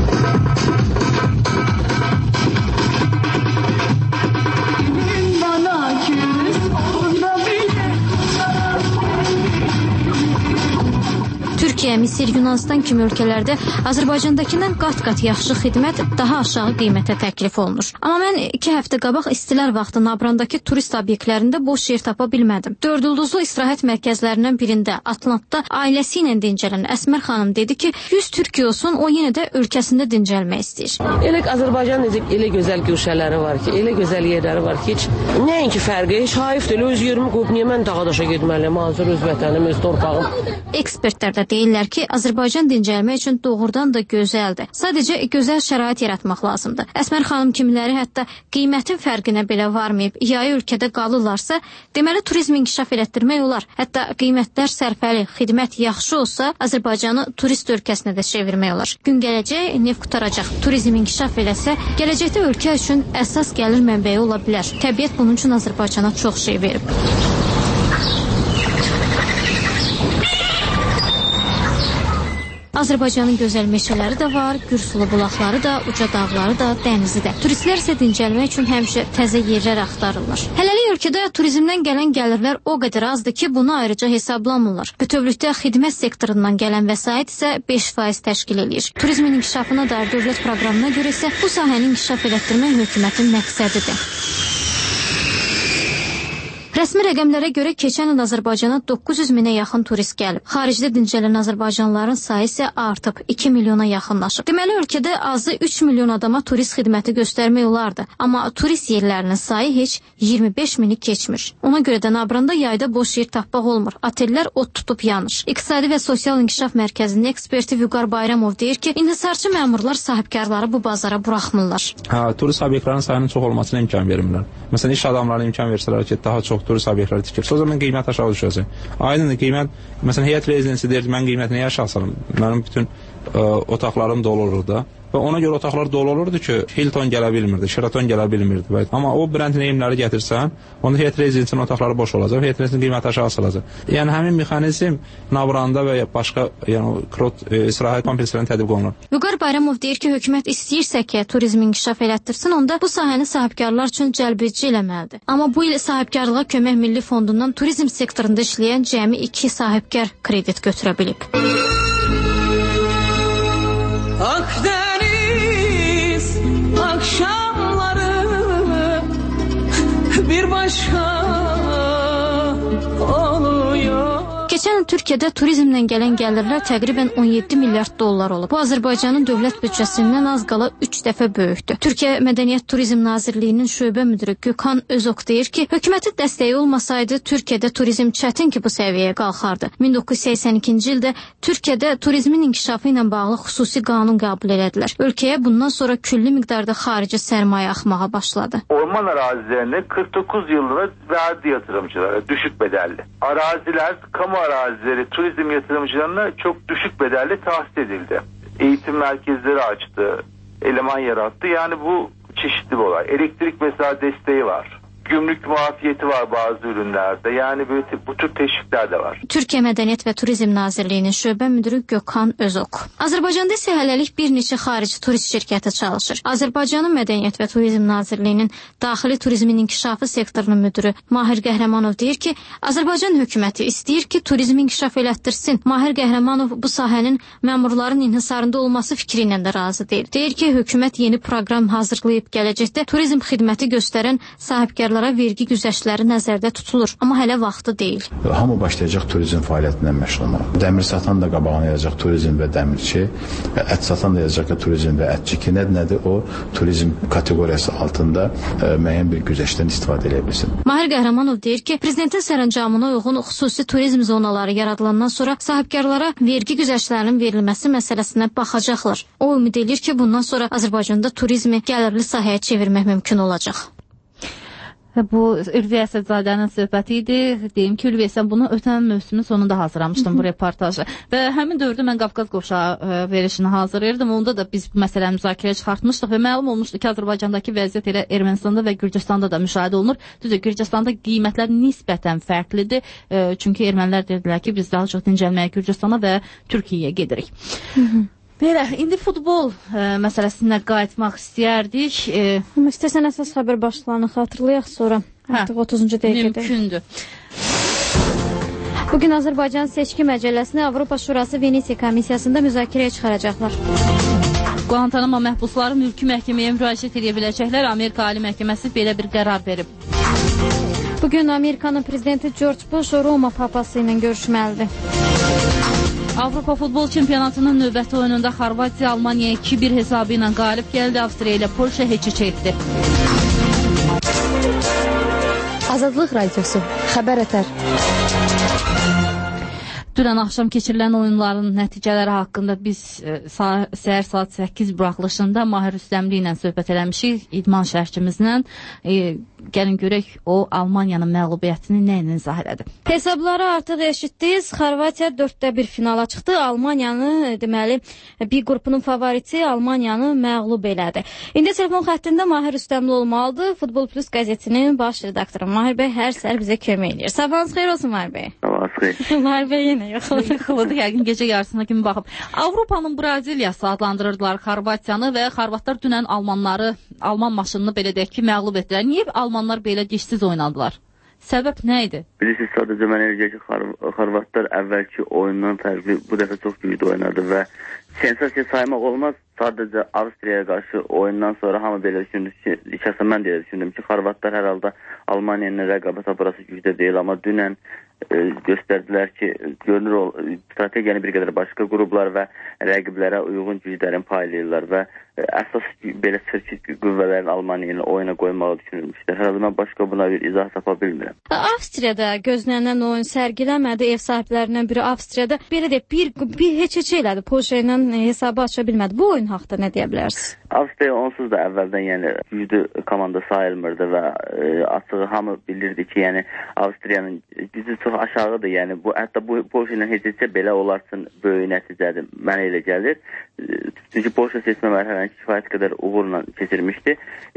S2: Türkiyə, Misir, Yunanistan kimi ölkələrdə Azərbaycandakindən qat-qat yaxşı xidmət daha aşağı qiymətə təklif olunur. Amma mən 2 həftə qabaq istilər vaxtı Nabrandakı turist obyektlərində boş yer tapa bilmədim. 4 ulduzlu istirahət mərkəzlərindən birində Atlantda ailəsi ilə dincələn Əsmər xanım dedi ki, 100 Türkiyə olsun, o yenə də ölkəsində dincəlmək istəyir.
S15: Elə Azərbaycan elə gözəl güşələri var ki, elə gözəl yerləri var ki, heç nəinki fərqi, heç hayıfdır, öz yerimi qoyub niyə mən dağa daşa getməliyəm, hazır öz vətənim, öz torpağım.
S2: Ekspertlər də deyirlər ki, Azərbaycan dincəlmək üçün doğrudan da gözəldir. Sadəcə gözəl şərait yaratmaq lazımdır. Əsmər xanım kimiləri hətta qiymətin fərqinə belə varmayıb, yayı ölkədə qalırlarsa, deməli turizm inkişaf elətdirmək olar. Hətta qiymətlər sərfəli, xidmət yaxşı olsa, Azərbaycanı turist ölkəsinə də çevirmək olar. Gün gələcək, neft qutaracaq. Turizm inkişaf eləsə, gələcəkdə ölkə üçün əsas gəlir mənbəyi ola bilər. Təbiət bunun üçün Azərbaycana çox şey verib. Azərbaycanın gözəl meşələri də var, gürsulu bulaqları da, uca dağları da, dənizi də. Turistlər isə dincəlmək üçün həmişə təzə yerlər axtarırlar. Hələlik ölkədə turizmdən gələn gəlirlər o qədər azdır ki, bunu ayrıca hesablamırlar. Bütövlükdə xidmət sektorundan gələn vəsait isə 5% təşkil edir. Turizmin inkişafına dair dövlət proqramına görə isə bu sahəni inkişaf elətdirmək hökumətin məqsədidir. Rəsmi rəqəmlərə görə keçən il Azərbaycana 900 minə yaxın turist gəlib. Xaricdə dincələn Azərbaycanlıların sayı isə artıb 2 milyona yaxınlaşıb. Deməli, ölkədə azı 3 milyon adama turist xidməti göstərmək olardı. Amma turist yerlərinin sayı heç 25 mini keçmir. Ona görə də Nabranda yayda boş yer tapmaq olmur. Otellər od tutub yanır. İqtisadi və Sosial İnkişaf Mərkəzinin eksperti Vüqar Bayramov deyir ki, inhisarçı məmurlar sahibkarları bu bazara buraxmırlar.
S17: Turist obyektlərinin sayının çox olmasına imkan vermirlər. Məsələn, iş adamlarına imkan versələr ki, daha çox turist obyektləri tikir. O zaman qiymət aşağı düşəcək. Aydındır, qiymət, məsələn, heyət rezidensi deyir ki, mən qiymətini aşağı salım. Mənim bütün otaqlarım dolu olur da. Və ona görə otaqlar dolu olurdu ki, Hilton gələ bilmirdi, Sheraton gələ bilmirdi. Amma o brend neyimləri gətirsən, onda heyət rezidensin otaqları boş olacaq, heyət rezidensin qiyməti aşağı salacaq. Yəni, həmin mexanizm Nabranda və başqa istirahət komplekslərinin tətbiq olunur.
S2: Vüqar Bayramov deyir ki, hökumət istəyirsə ki, turizm inkişaf elətdirsin, onda bu sahəni sahibkarlar üçün cəlbedici eləməlidir. Amma bu il sahibkarlığa kömək milli fondundan turizm sektorunda işləyən cəmi 2 sahibkar kredit götürə bilib.
S20: Akdeniz akşamları bir başka oluyor.
S2: Keçən il Türkiyədə turizmdən gələn gəlirlər təqribən 17 milyard dollar olub. Bu Azərbaycanın dövlət büdcəsindən az qala 3 dəfə böyükdür. Türkiyə Mədəniyyət Turizm Nazirliyinin şöbə müdiri Gökhan Özok deyir ki, hökumətin dəstəyi olmasaydı Türkiyədə turizm çətin ki bu səviyyəyə qalxardı. 1982-ci ildə Türkiyədə turizmin inkişafı ilə bağlı xüsusi qanun qəbul elədilər. Ölkəyə bundan sonra külli miqdarda xarici sərmayə axmağa başladı.
S21: Orman arazilerini 49 yılda verdi yatırımcılara düşük bedelli. Araziler, kamu arazileri turizm yatırımcılarına çok düşük bedelli tahsis edildi. Eğitim merkezleri açtı, eleman yarattı. Yani bu çeşitli bir olay. Elektrik mesela desteği var. Gümrük muafiyeti var bazı ürünlerde. Yani böyle bu tür teşvikler de var.
S2: Türkiyə Mədəniyyət və Turizm Nazirliyinin şöbə müdiri Gökhan Özok. Azərbaycanda isə hələlik bir neçə xarici turist şirkəti çalışır. Azərbaycanın Mədəniyyət və Turizm Nazirliyinin daxili turizmin inkişafı sektorunun müdiri Mahir Qəhrəmanov deyir ki, Azərbaycan hökuməti istəyir ki, turizm inkişaf elətdirsin. Mahir Qəhrəmanov bu sahənin məmurların inhisarında olması fikri ilə də razı deyil. Deyir ki, hökumət yeni proqram hazırlayıb gələcəkdə turizm xidməti göstərən sahibkarlar vergi güzəştləri nəzərdə tutulur, amma hələ vaxtı deyil.
S22: Hamı başlayacaq turizm fəaliyyətindən məşğul olmağa. Dəmir satan da qabağına yazacaq turizm və dəmirçi, ət satan da yazacaq turizm və ətçi ki, nədir o turizm kateqoriyası altında müəyyən bir güzəştdən istifadə edə bilsin.
S2: Mahir Qəhrəmanov deyir ki, prezidentin sərəncamına uyğun xüsusi turizm zonaları yaradılandan sonra sahibkarlara vergi güzəştlərinin verilməsi məsələsinə baxacaqlar. O ümid edir ki, bundan sonra Azərbaycanda turizmi gəlirli sahəyə çevirmək mümkün olacaq.
S1: Bu Ülviyə Əsədzadənin söhbəti idi. Deyim ki, Ülviyə, sən bunu ötən mövsümün sonunda hazırlamışdın bu reportajı. Və həmin dövrdə mən Qafqaz qovşağı verişini hazırlayırdım. Onda da biz bu məsələni müzakirəyə çıxartmışdıq və məlum olmuşdu ki, Azərbaycandakı vəziyyət elə Ermənistanda və Gürcüstanda da müşahidə olunur. Düzdür, Gürcüstanda qiymətlər nisbətən fərqlidir. Çünki ermənilər dedilər ki, biz daha çox dincəlməyə Gürcüstana və Türkiyəyə gedirik. Belə, indi futbol məsələsinə qayıtmaq istəyərdik.
S2: İstəsən əsas xəbər başlarını xatırlayaq sonra. Artıq 30-cu dəqiqədə.
S1: Mümkündür.
S2: Bugün Azərbaycan Seçki Məcəlləsini Avropa Şurası Venesiya Komissiyasında müzakirəyə çıxaracaqlar.
S1: Guantanamo məhbusları mülki məhkəməyə müraciət edə biləcəklər. Amerika Ali Məhkəməsi belə bir qərar verib.
S2: Bugün Amerikanın prezidenti George Bush Roma papası ilə görüşməlidir.
S1: Avropa futbol çempionatının növbəti oyununda Xorvatiya Almaniyaya 2-1 hesabı ilə qalib gəldi. Avstriya ilə Polşa heç-heç etdi.
S14: Azadlıq Radiosu, xəbər ətər.
S1: Dünən axşam keçirilən oyunların nəticələri haqqında biz səhər saat 8 buraxılışında Mahir Rüstəmli ilə söhbət eləmişik, idman şərhçimizlə. Gəlin görək o Almaniyanın məğlubiyyətini nə ilə izah elədi.
S2: Hesabları artıq eşitdiniz. Xorvatiya 4-1 finala çıxdı. Almaniyanı, deməli, bir qrupunun favoriti Almaniyanı məğlub elədi. İndi telefon xəttində Mahir Rüstəmli olmalıdır. Futbol Plus qəzetinin baş redaktoru. Mahir bəy hər səhər bizə kömək edir. Sabahınız xeyir olsun Mahir bəy.
S3: Sabahınız xeyir.
S2: Mahir bəy yenə
S1: yıxıldı, yəqin gecə yarısına kimi baxıb. Avropanın Braziliyası adlandırırdılar Xorvatiyanı və xorvatlar dünən Alman maşınını belə deyək ki, məğlub etdilər. Niyə Almanlar belə dişsiz oynadılar? Səbəb nə idi?
S3: Bilirsiniz, sadəcə mən eləyəcək ki, xorvatlar əvvəlki oyundan fərqli bu dəfə çox güclü oynadı və sensasiya saymaq olmaz. Sadəcə Avstriyaya qarşı oyundan sonra hamı belə düşündü ki, şəxsən mən də düşündüm ki, xorvatlar hər halda Almaniya ilə rəqabət aparası gücdə deyil, amma dünən göstərdilər ki, görünür strategiyanı bir qədər başqa qruplar və rəqiblərə uyğun güclərin paylayırlar və əsas belə sırçı qüvvələrin Almaniya ilə oyuna qoymağı düşünülmüşdür. Hər halda mən başqa buna bir izah tapa bilmirəm.
S2: Avstriyada gözlənilən oyun sərgiləmədi. Ev sahiblərindən biri Avstriyada belə də bir heç elədi. Polşa ilə hesabı aça bilmədi. Bu oyun haqqında nə deyə bilərsiniz?
S3: Avstriya onsuz da əvvəldən güclü komanda sayılmırdı və açığı hamı bilirdi ki, Avstriyanın gücü çox aşağıdır. Hətta bu Polşa ilə heç belə onlar üçün böyük nəticədir. Mənə elə gəlir. Çünki Polşa seçmə mərhələni kifayət qədər uğurla keçirmişdi.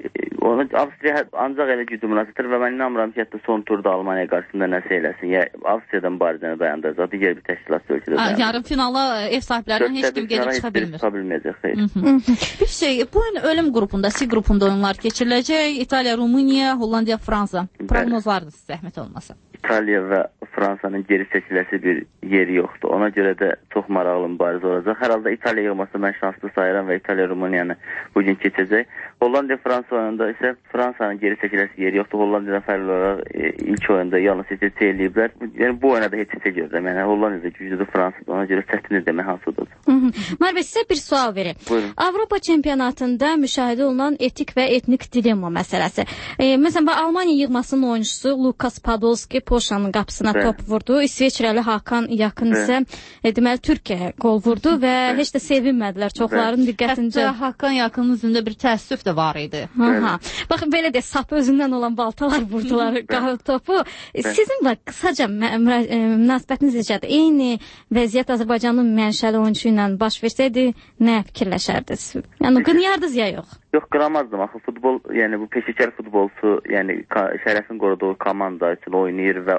S3: Avstriya ancaq elə gücü münasibətdir və mən inanmıram ki, hətta son turda Almaniya qarşısında nəsə eləsin. Avstriyadan mübarizəni dayandıracaq. Digər bir təşkilat ölkədə dayandıracaq.
S1: Yarın finala ev sahiblərindən heç kim gedib çıxa bilmir.
S3: Çıxa bilməyəcək, xeyr.
S1: Bir şey, bu oyun ölüm qrupunda, C qrupunda oyunlar keçiriləcək. İtaliya, Rumıniya, Hollandiya, Fransa. Proqnozlardır zəhmət olmasa.
S3: İtaliya və Fransanın geri seçiləsi bir yeri yoxdur. Ona görə də çox maraqlı mübarizə olacaq. Hər halda İtaliya yığmasını mən şanslı sayıram və İtaliya Rumıniyanı bugün keçəcək. Hollandiya-Fransa oyununda isə Fransanın geri seçiləsi yeri yoxdur. Hollandiyadan fərqli olaraq ilk oyunda yalnız seçiləcək eləyiblər. Bu oyuna da heç görürəm. Hollandiyada güclüdür, Fransada. Ona görə çətindir demək hansı olacaq.
S2: Mahir bəy, sizə bir sual verim.
S3: Buyurun.
S2: Avropa çempionatında müşahidə olunan etik və etnik dilemma məsələsi. Məsələn, Almaniya yığmasının oyuncusu Lukas Podolski Polşanın qapısına top vurdu. İsveçrəli Hakan Yakın isə deməli Türkiyəyə qol vurdu və heç də sevinmədilər çoxların diqqətincə.
S1: Hətta Hakan Yakının üzündə bir təəssüf də var idi.
S2: Baxın, belə də sap özündən olan baltalar vurdular topu. Sizin də qısaca münasibətiniz necədir? Eyni vəziyyət Azərbaycanın mənşəli oyunçu ilə baş versəydi, nə fikirləşərdiniz? Qınıyardınız ya yox?
S3: Yox, qıramazdım. Axı futbol, bu peşəkar futbolçu, şərəfin qoruduğu komanda üçün oynayır və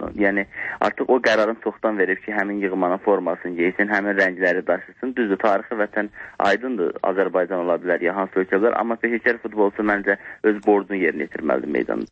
S3: artıq o qərarın çoxdan verib ki, həmin yığmanın formasını geysin, həmin rəngləri daşısın. Düzdür, tarixi vətən aydındır, Azərbaycan ola bilər, ya hansı ölkələr, amma peşəkar futbolçu məncə öz borcunu yerinə yetirməlidir meydanda.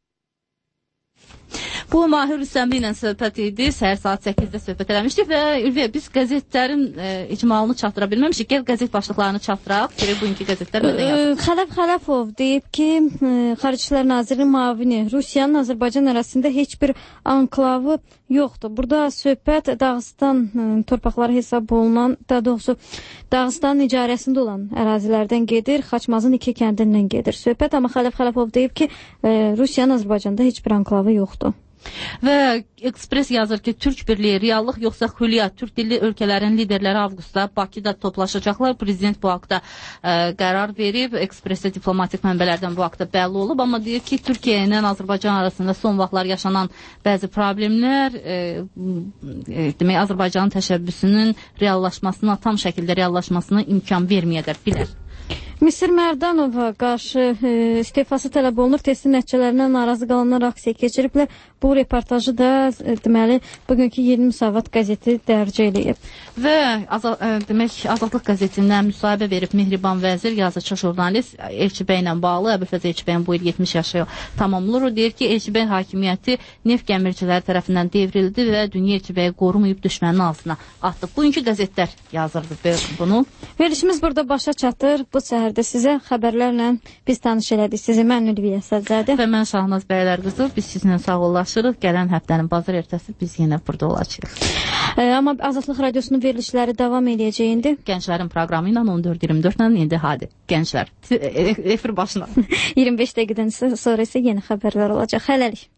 S1: Bu Mahir Rüstəmli ilə söhbət idi. Səhər saat 8-də söhbət eləmişdik və Ülviyə, biz qəzetlərin icmalını çatdıra bilməmişik. Gəl qəzet başlıqlarını çatdıraq. Bugünkü qəzetlər nədən yazır?
S2: Xələf Xələfov deyib ki, Xaricilər Nazirinin müavini Rusiyanın Azərbaycan arasında heç bir anklavı yoxdur. Burada söhbət Dağıstan torpaqları hesab olunan, daha doğrusu Dağıstanın icarəsində olan ərazilərdən gedir, Xaçmazın 2 kəndindən gedir söhbət. Amma Xələf Xələfov deyib ki, Rusiyanın Azərbaycanda heç bir anklavı yoxdur.
S1: Və Ekspres yazır ki, Türk Birliyi reallıq yoxsa xüliyyət, Türk dilli ölkələrin liderləri avqustda Bakıda toplaşacaqlar. Prezident bu haqda qərar verib. Ekspresdə diplomatik mənbələrdən bu haqda bəlli olub. Amma deyir ki, Türkiyə ilə Azərbaycan arasında son vaxtlar yaşanan bəzi problemlər demək, Azərbaycanın təşəbbüsünün reallaşmasına, tam şəkildə reallaşmasına imkan verməyədər, bilər.
S2: Misir Mərdanova qarşı istifası tələb olunur. Testin nəticələrindən narazı qalanlar aksiya keçiriblər. Bu reportajı da deməli bugünkü Yeni Müsavat qəzeti dərc eləyib.
S1: Və demək Azadlıq qəzetindən müsahibə verib Mehriban Vəzir, yazıçı jurnalist Elçibəy ilə bağlı. Əbülfəz Elçibəyin bu il 70 yaşı tamamlanır. O deyir ki, Elçibəy hakimiyyəti neft gəmiriciləri tərəfindən devrildi və dünya Elçibəyi qorumayıb düşmənin altına atdı. Bugünkü qəzetlər yazırdı bunu.
S2: Verilişimiz burada başa çatır. Bu səhərdə sizə xəbərlərlə biz tanış elədik. Sizi mən Ülviyə Səzzadə
S1: və mən Şahnaz Bəylərqızı. Biz sizinlə sağollaşırıq. Gələn həftənin bazar ertəsi biz yenə burada olacağıq.
S2: Amma Azadlıq Radiosunun verilişləri davam edəcək indi.
S1: Gənclərin proqramı ilə 14:24-lə indi hadi. Gənclər, efir başına.
S2: 25 dəqiqədən sonra isə yeni xəbərlər olacaq. Hələlik.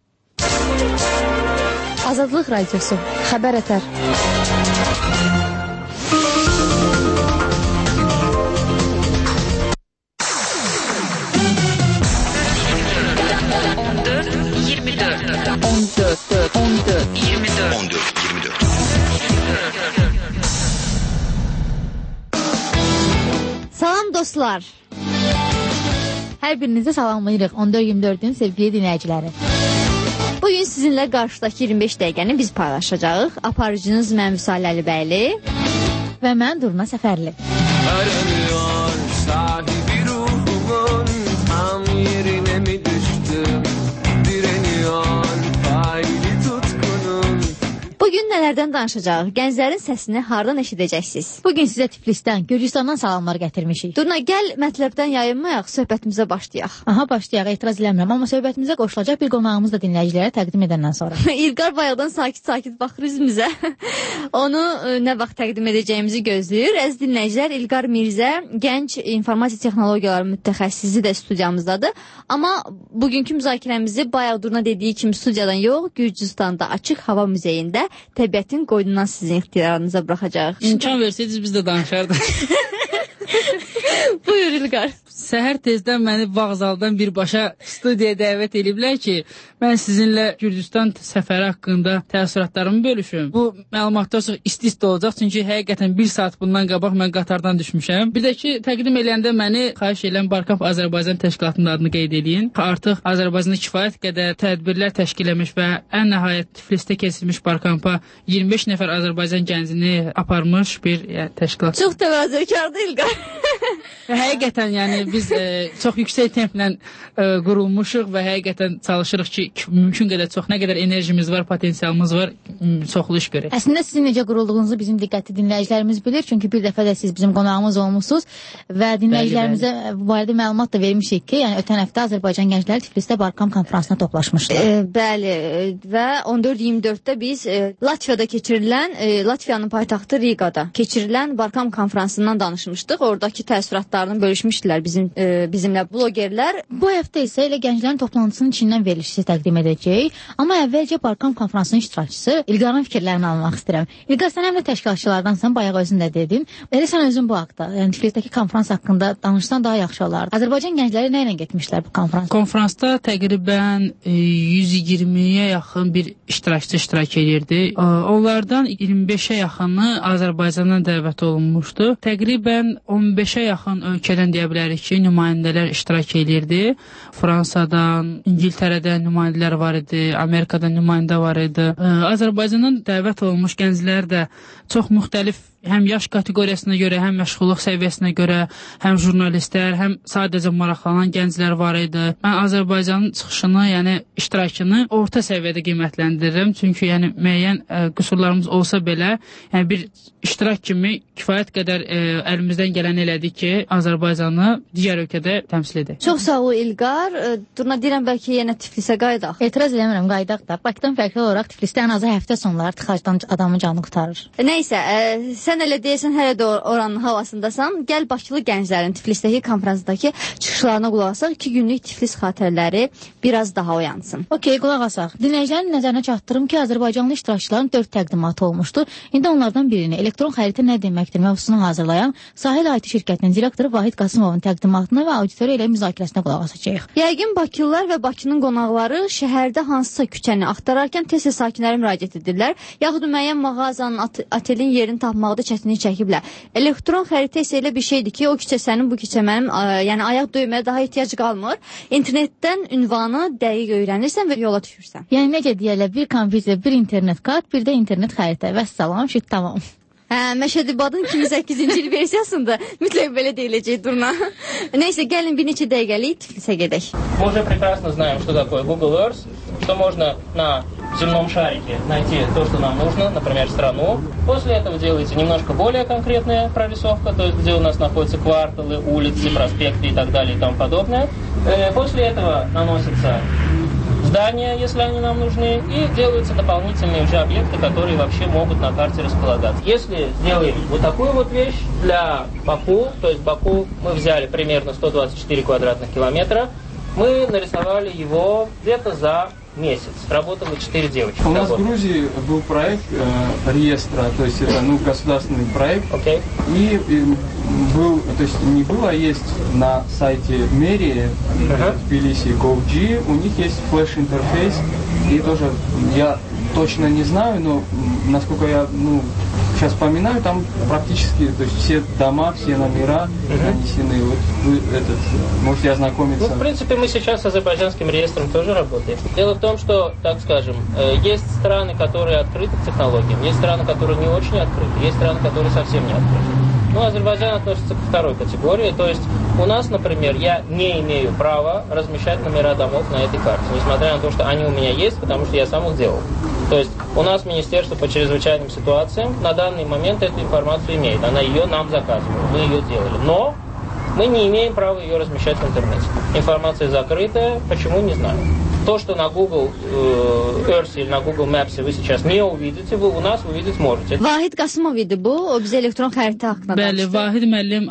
S5: Azadlıq Radiosu. Xəbər ətər.
S6: Salam dostlar.
S5: Hər birinizə salamlayırıq 14-24-ün sevgili dinləyiciləri.
S6: Bugün sizinlə qarşıdakı 25 dəqiqəni biz paylaşacağıq. Aparıcınız mən Vüsal Əlibəyli
S5: və mən Durna Səfərli.
S20: Aranıyor sahibi ruhumun, tam yerine mi düştüm? Direniyor faili tutkunun.
S6: Bugün nələrdən danışacağıq? Gənclərin səsini hardan eşidəcəksiniz?
S5: Bugün sizə Tiflisdən, Gürcüstandan salamlar gətirmişik.
S6: Durna, gəl mətləbdən yayınmayaq, söhbətimizə başlayaq.
S5: Aha, başlayaq, etiraz eləmirəm. Amma söhbətimizə qoşulacaq bir qonağımız da dinləyicilərə təqdim edəndən sonra.
S6: İlqar bayaqdan sakit-sakit baxır üzümüzə. Onu nə vaxt təqdim edəcəyimizi gözləyir. Əziz dinləyicilər, İlqar Mirzə, gənc informasiya texnologiyaları mütəxəssisi də studiyamızdadır. Amma bugünkü müzakirəmizi bayaq Durna dediyi kimi studiyadan yox, Gürcüstanda Açıq Hava Muzeyində təbiətin qoynundan sizin ixtiyarınıza buraxacaq.
S23: İmkan versəydiniz biz də danışardıq.
S6: Buyur İlqar.
S23: Səhər tezdən məni vağzaldan birbaşa studiyaya dəvət ediblər ki, mən sizinlə Gürcüstan səfəri haqqında təəssüratlarımı bölüşüm. Bu məlumatlar çox isti-isti olacaq, çünki həqiqətən bir saat bundan qabaq mən qatardan düşmüşəm. Bir də ki, təqdim eləyəndə məni xahiş edən Barkamp Azərbaycan təşkilatının adını qeyd edin. Artıq Azərbaycanda kifayət qədər tədbirlər təşkil etmiş və ən nəhayət Tiflisdə keçirilmiş Barkampa 25 nəfər Azərbaycan gəncini aparmış bir təşkilat.
S6: Çox təvazökardır İlqar.
S23: Və həqiqətən yəni biz çox yüksək templə qurulmuşuq və həqiqətən çalışırıq ki, mümkün qədər çox, nə qədər enerjimiz var, potensialımız var, çoxlu iş görək.
S5: Əslində sizin necə qurulduğunuzu bizim diqqətli dinləyicilərimiz bilir, çünki bir dəfə də siz bizim qonağımız olmusunuz və dinləyicilərimizə bu barədə məlumat da vermişik ki, yəni ötən həftə Azərbaycan gəncləri Tiflisdə Barkam konfransına toplaşmışdılar.
S6: Bəli, və 14-24-də biz Latviyada keçirilən, Latviyanın paytaxtı Rigada keçirilən Barkam konfransından danışmışdıq. Oradakı təəssüratlarını bölüşmüşdülər bizimlə blogerlər.
S5: Bu həftə isə elə gənclərin toplantısının içindən verilişi təqdim edəcək. Amma əvvəlcə Barkam konfransının iştirakçısı İlqarın fikirlərini almaq istəyirəm. İlqar, sən həm də təşkilatçılardansan, bayaq özün də dedin. Elə sən özün bu haqda, yəni Tiflisdəki konfrans haqqında danışsan daha yaxşı olardı. Azərbaycan gəncləri nə ilə getmişlər bu konfransa?
S23: Konfransda təqribən 120-yə yaxın bir iştirakçı iştirak edirdi. Onlardan 25-ə yaxını Azərbaycandan dəvət olunmuşdu. Təqribən 15-ə yaxın ölkədən deyə bilərik ki, nümayəndələr iştirak edirdi. Fransadan, İngiltərədən nümayəndələr var idi, Amerikadan nümayəndə var idi. Azərbaycandan dəvət olunmuş gənclər də çox müxtəlif, həm yaş kateqoriyasına görə, həm məşğulluq səviyyəsinə görə, həm jurnalistlər, həm sadəcə maraqlanan gənclər var idi. Mən Azərbaycanın çıxışını, yəni iştirakını orta səviyyədə qiymətləndirirəm. Çünki yəni müəyyən qüsurlarımız olsa belə, yəni bir iştirak kimi kifayət qədər əlimizdən gələni elədik ki, Azərbaycanı digər ölkədə təmsil edək.
S6: Çox sağ ol İlqar. Durna, deyirəm bəlkə yenə Tiflisə qayıdaq.
S5: Etiraz eləmirəm, qayıdaq da. Bakıdan fərqli olaraq Tiflisdə ən azı həftə sonları tıxacdan adamın canını qurtarır.
S6: Nəysə, sən elə deyirsən, hələ də oranın havasındasan. Gəl Bakılı gənclərin Tiflisdəki konferansdakı çıxışlarına qulaq asaq. 2 günlük Tiflis xatirələri biraz daha oyansın.
S5: Okey, qulaq asaq. Dinləyicilərin nəzərinə çatdırım ki, Azərbaycanlı iştirakçıların 4 təqdimatı olmuşdu. İndi onlardan birini elektron xəritə nə deməkdir mövzusunu hazırlayan Sahil IT şirkətinin direktoru Vahid Qasımovun təqdimatına və auditoriya ilə müzakirəsinə qulaq asacağıq.
S6: Yəqin Bakılılar və Bakının qonaqları şəhərdə hansısa küçəni axtararkən tez-tez sakinlərə müraciət edirlər. Yaxud müəyyən mağazanın, otelin yerini tapmaqda anlamaqda çətinlik çəkiblər. Elektron xəritə isə elə bir şeydir ki, o küçə sənin, bu küçə mənim, yəni ayaq döyməyə daha ehtiyac qalmır. İnternetdən ünvanı dəqiq öyrənirsən və yola düşürsən.
S5: Yəni necə deyirlər, bir kompüter, bir internet kart, bir də internet xəritə. Vəssalam, tamam.
S6: Məşədi Badın 2008-ci il versiyasında mütləq belə deyiləcək durna. Neyse, gəlin bir neçə dəqiqəlik Tiflisə gedək.
S7: Мы уже прекрасно знаем, что такое Google Earth, что можно на земном шарике найти то, что нам нужно, например, страну. После этого делаете немножко более конкретная прорисовка, то есть где у нас находятся кварталы, улицы, проспекты и так далее и тому подобное. После этого наносится здания, если они нам нужны, и делаются дополнительные уже объекты, которые вообще могут на карте располагаться. Если сделаем вот такую вот вещь для Баку, то есть Баку мы взяли примерно 124 квадратных километра, мы нарисовали его где-то за месяц. Работало 4 девочки.
S8: У нас в Грузии был проект реестра, то есть это государственный проект.
S7: Okay.
S8: И был, то есть не было, а есть на сайте мэрии Тбилиси Gov.g, у них есть флеш-интерфейс. И тоже я точно не знаю, но насколько я сейчас вспоминаю, там практически, то есть все дома, все номера нанесены. Вот вы можете ознакомиться.
S7: В принципе, мы сейчас с азербайджанским реестром тоже работаем. Дело в том, что, так скажем, есть страны, которые открыты к технологиям, есть страны, которые не очень открыты, есть страны, которые совсем не открыты. Азербайджан относится к второй категории, то есть у нас, например, я не имею права размещать номера домов на этой карте, несмотря на то, что они у меня есть, потому что я сам их делал. То есть у нас Министерство по чрезвычайным ситуациям на данный момент эту информацию имеет, она ее нам заказывала, мы ее делали, но мы не имеем права ее размещать в интернете. Информация закрытая, почему, не знаю. То, что на Google Earth или на Google Maps вы сейчас не увидите, вы у нас увидеть можете.
S6: Vahid Qasımov idi bu, o bizə elektron xəritə haqqında
S23: danışdı. Bəli, Vahid müəllim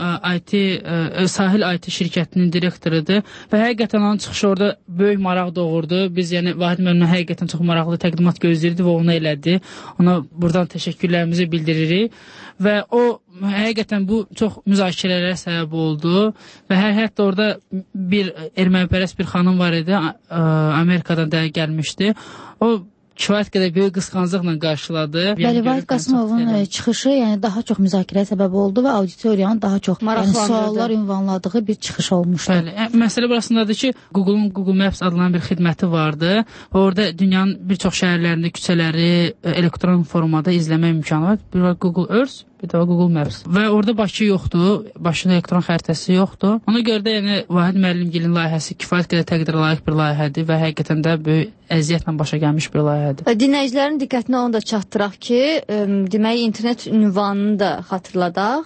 S23: Sahil IT şirkətinin direktorudur və həqiqətən onun çıxışı orada böyük maraq doğurdu. Biz yəni Vahid müəllimə həqiqətən çox maraqlı təqdimat gözləyirdik və onu elədi. Ona buradan təşəkkürlərimizi bildiririk və o həqiqətən bu çox müzakirələrə səbəb oldu və hətta orada bir ermənipərəst bir xanım var idi, Amerikadan da gəlmişdi. O kifayət qədər böyük qısqanclıqla qarşıladı.
S5: Bəli, Vahid Qasımovun çıxışı yəni daha çox müzakirəyə səbəb oldu və auditoriyanın daha çox suallar ünvanladığı bir çıxış olmuşdu.
S23: Bəli, məsələ burasındadır ki, Google'un Google Maps adlanan bir xidməti vardı. Orada dünyanın bir çox şəhərlərində küçələri elektron formada izləmə imkanı var. Bir var Google Earth, bir də Google Maps. Və orada Bakı yoxdur, Bakının elektron xəritəsi yoxdur. Ona görə də yəni Vahid müəllimgilin layihəsi kifayət qədər təqdirə layiq bir layihədir və həqiqətən də böyük əziyyətlə başa gəlmiş bir layihədir.
S6: Dinləyicilərin diqqətinə onu da çatdıraq ki, demək internet ünvanını da xatırladaq.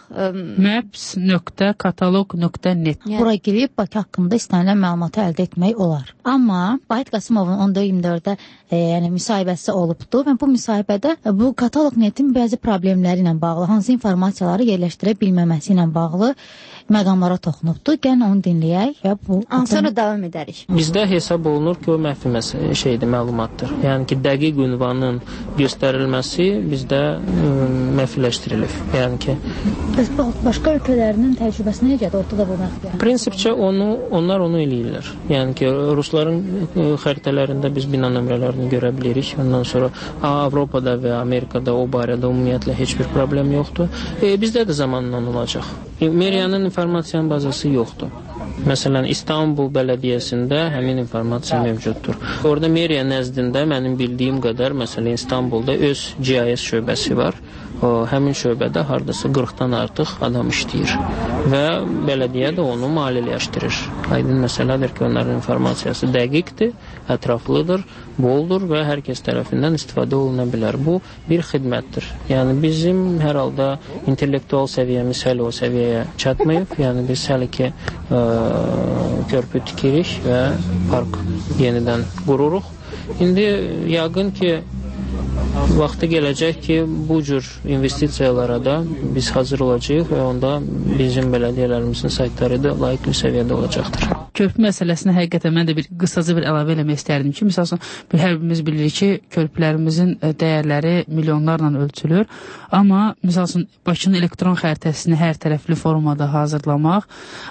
S5: maps.katalog.net Bura girib Bakı haqqında istənilən məlumatı əldə etmək olar. Amma Vahid Qasımovun 10-24-də yəni müsahibəsi olubdu və bu müsahibədə bu katalog.net-in bəzi problemləri ilə bağlı, hansı informasiyaları yerləşdirə bilməməsi ilə bağlı məqamlara toxunubdu. Gəlin onu dinləyək və bu
S6: sonra davam edərik.
S7: Bizdə hesab olunur ki, o məfi məlumatdır. Yəni ki, dəqiq ünvanın göstərilməsi bizdə məfiləşdirilib. Yəni ki,
S5: başqa ölkələrinin təcrübəsi necədir? Ortada bu məfi.
S7: Prinsipcə onlar onu eləyirlər. Yəni ki, Rusların xəritələrində biz bina nömrələrini görə bilirik. Ondan sonra Avropada və Amerikada o barədə ümumiyyətlə heç bir problem yoxdur. Bizdə də zamanla olacaq. Meriyanın informasiyanın bazası yoxdur. Məsələn, İstanbul Bələdiyyəsində həmin informasiya mövcuddur. Orada meriya nəzdində mənim bildiyim qədər, məsələn, İstanbulda öz GIS şöbəsi var. Həmin şöbədə hardasa 40-dan artıq adam işləyir və bələdiyyə də onu maliyyələşdirir. Aydın məsələdir ki, onların informasiyası dəqiqdir, ətraflıdır, boldur və hər kəs tərəfindən istifadə oluna bilər. Bu bir xidmətdir. Yəni bizim hər halda intellektual səviyyəmiz hələ o səviyyəyə çatmayıb. Yəni biz hələ ki körpü tikirik və park yenidən qururuq. İndi yəqin ki vaxtı gələcək ki, bu cür investisiyalara da biz hazır olacağıq və onda bizim bələdiyyələrimizin saytları da layiqli səviyyədə olacaqdır.
S23: Körpü məsələsinə həqiqətən mən də bir qısaca bir əlavə eləmək istərdim ki, məsələn, hər birimiz bilirik ki, körpülərimizin dəyərləri milyonlarla ölçülür, amma məsələn, Bakının elektron xəritəsini hər tərəfli formada hazırlamaq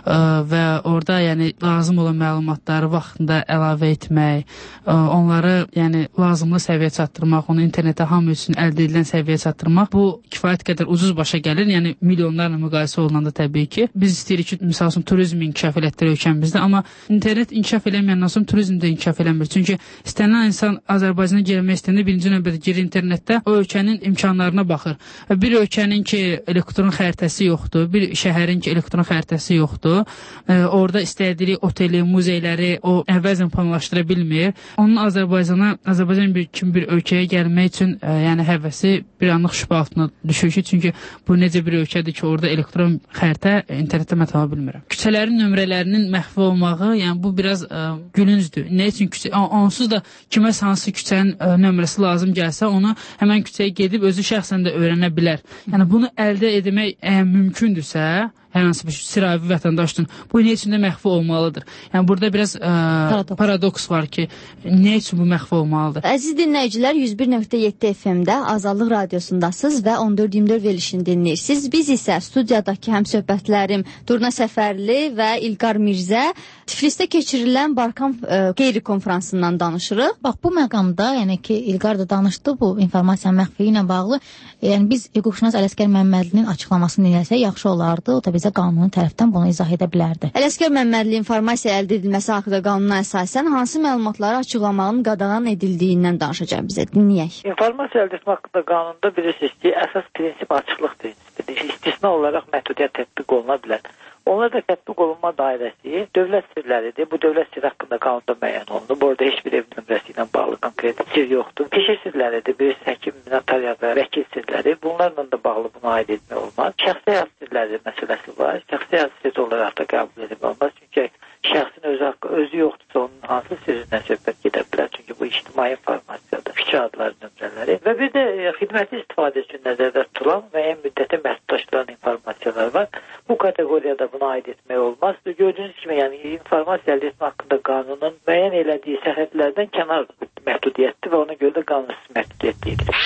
S23: və orada yəni lazım olan məlumatları vaxtında əlavə etmək, onları yəni lazımlı səviyyəyə çatdırmaq, onu internetə hamı üçün əldə edilən səviyyəyə çatdırmaq, bu kifayət qədər ucuz başa gəlir. Yəni milyonlarla müqayisə olunanda təbii ki, biz istəyirik ki, məsələn, turizm inkişaf elətdirək ölkəmizdə, amma internet inkişaf eləməyəndən sonra turizm də inkişaf eləmir. Çünki istənilən insan Azərbaycana girmək istəyəndə birinci növbədə girir internetdə, o ölkənin imkanlarına baxır. Bir ölkənin ki, elektron xəritəsi yoxdur, bir şəhərin ki, elektron xəritəsi yoxdur, orada istədiyi oteli, muzeyləri o əvvəlcən planlaşdıra bilmir. Onun Azərbaycan kimi bir ölkəyə gəlmək üçün yəni həvəsi bir anlıq şübhə altına düşür ki, çünki bu necə bir ölkədir ki, orada elektron xəritə internetdə mən tapa bilmirəm. Küçələrin nömrələrinin məxfi olmağı, yəni bu biraz gülüncdür. Nə üçün onsuz da kiməsə hansı küçənin nömrəsi lazım gəlsə, onu həmən küçəyə gedib özü şəxsən də öyrənə bilər. Yəni bunu əldə etmək mümkündürsə, hər hansı bir sıravi vətəndaş üçün bu nə üçün də məxfi olmalıdır? Yəni burada biraz paradoks var ki, nə üçün bu məxfi olmalıdır?
S6: Əziz dinləyicilər, 101.7 FM-də Azadlıq Radiosundasınız və 14-24 verilişini dinləyirsiniz. Biz isə studiyadakı həmsöhbətlərim Durna Səfərli və İlqar Mirzə Tiflisdə keçirilən Barkan qeyri-konfransından danışırıq.
S5: Bax, bu məqamda, yəni ki, İlqar da danışdı bu informasiya məxfiliyi ilə bağlı. Yəni biz hüquqşünas Ələsgər Məmmədlinin açıqlamasını dinləsək yaxşı olardı. O da bizə qanun tərəfdən bunu izah edə bilərdi. Ələsgər
S6: Məmmədli informasiya əldə edilməsi haqqında qanuna əsasən hansı məlumatları açıqlamağın qadağan edildiyindən danışacaq bizə. Dinləyək.
S9: İnformasiya əldə etmə haqqında qanunda bilirsiniz ki, əsas prinsip açıqlıq prinsipidir. İstisna olaraq məhdudiyyət tətbiq oluna bilər. Onlar da tətbiq olunma dairəsi dövlət sirləridir. Bu dövlət sirri haqqında qanunda müəyyən olunub. Burada heç bir ev nömrəsi ilə bağlı konkret sir yoxdur. Peşə sirləridir. Birisi həkim, notariat, vəkil sirləri. Bunlarla da bağlı buna aid etmək olmaz. Şəxsi həyat sirləri məsələsi var. Şəxsi həyat sirri olaraq da qəbul edilmək olmaz. Çünki şəxsin özü haqqı özü yoxdursa onun hansı sirrindən söhbət gedə bilər. Çünki bu ictimai informasiyadır. Küçə adları, nömrələri. Və bir də xidməti istifadə üçün nəzərdə tutulan müəyyən müddətə məhdudlaşdıran informasiyalar var. Bu kateqoriyada buna aid etmək olmaz. Gördüyünüz kimi, yəni informasiya əldə etmə haqqında qanunun müəyyən elədiyi sərhədlərdən kənar məhdudiyyətdir və ona görə də qanunsuz məhdudiyyət deyilir.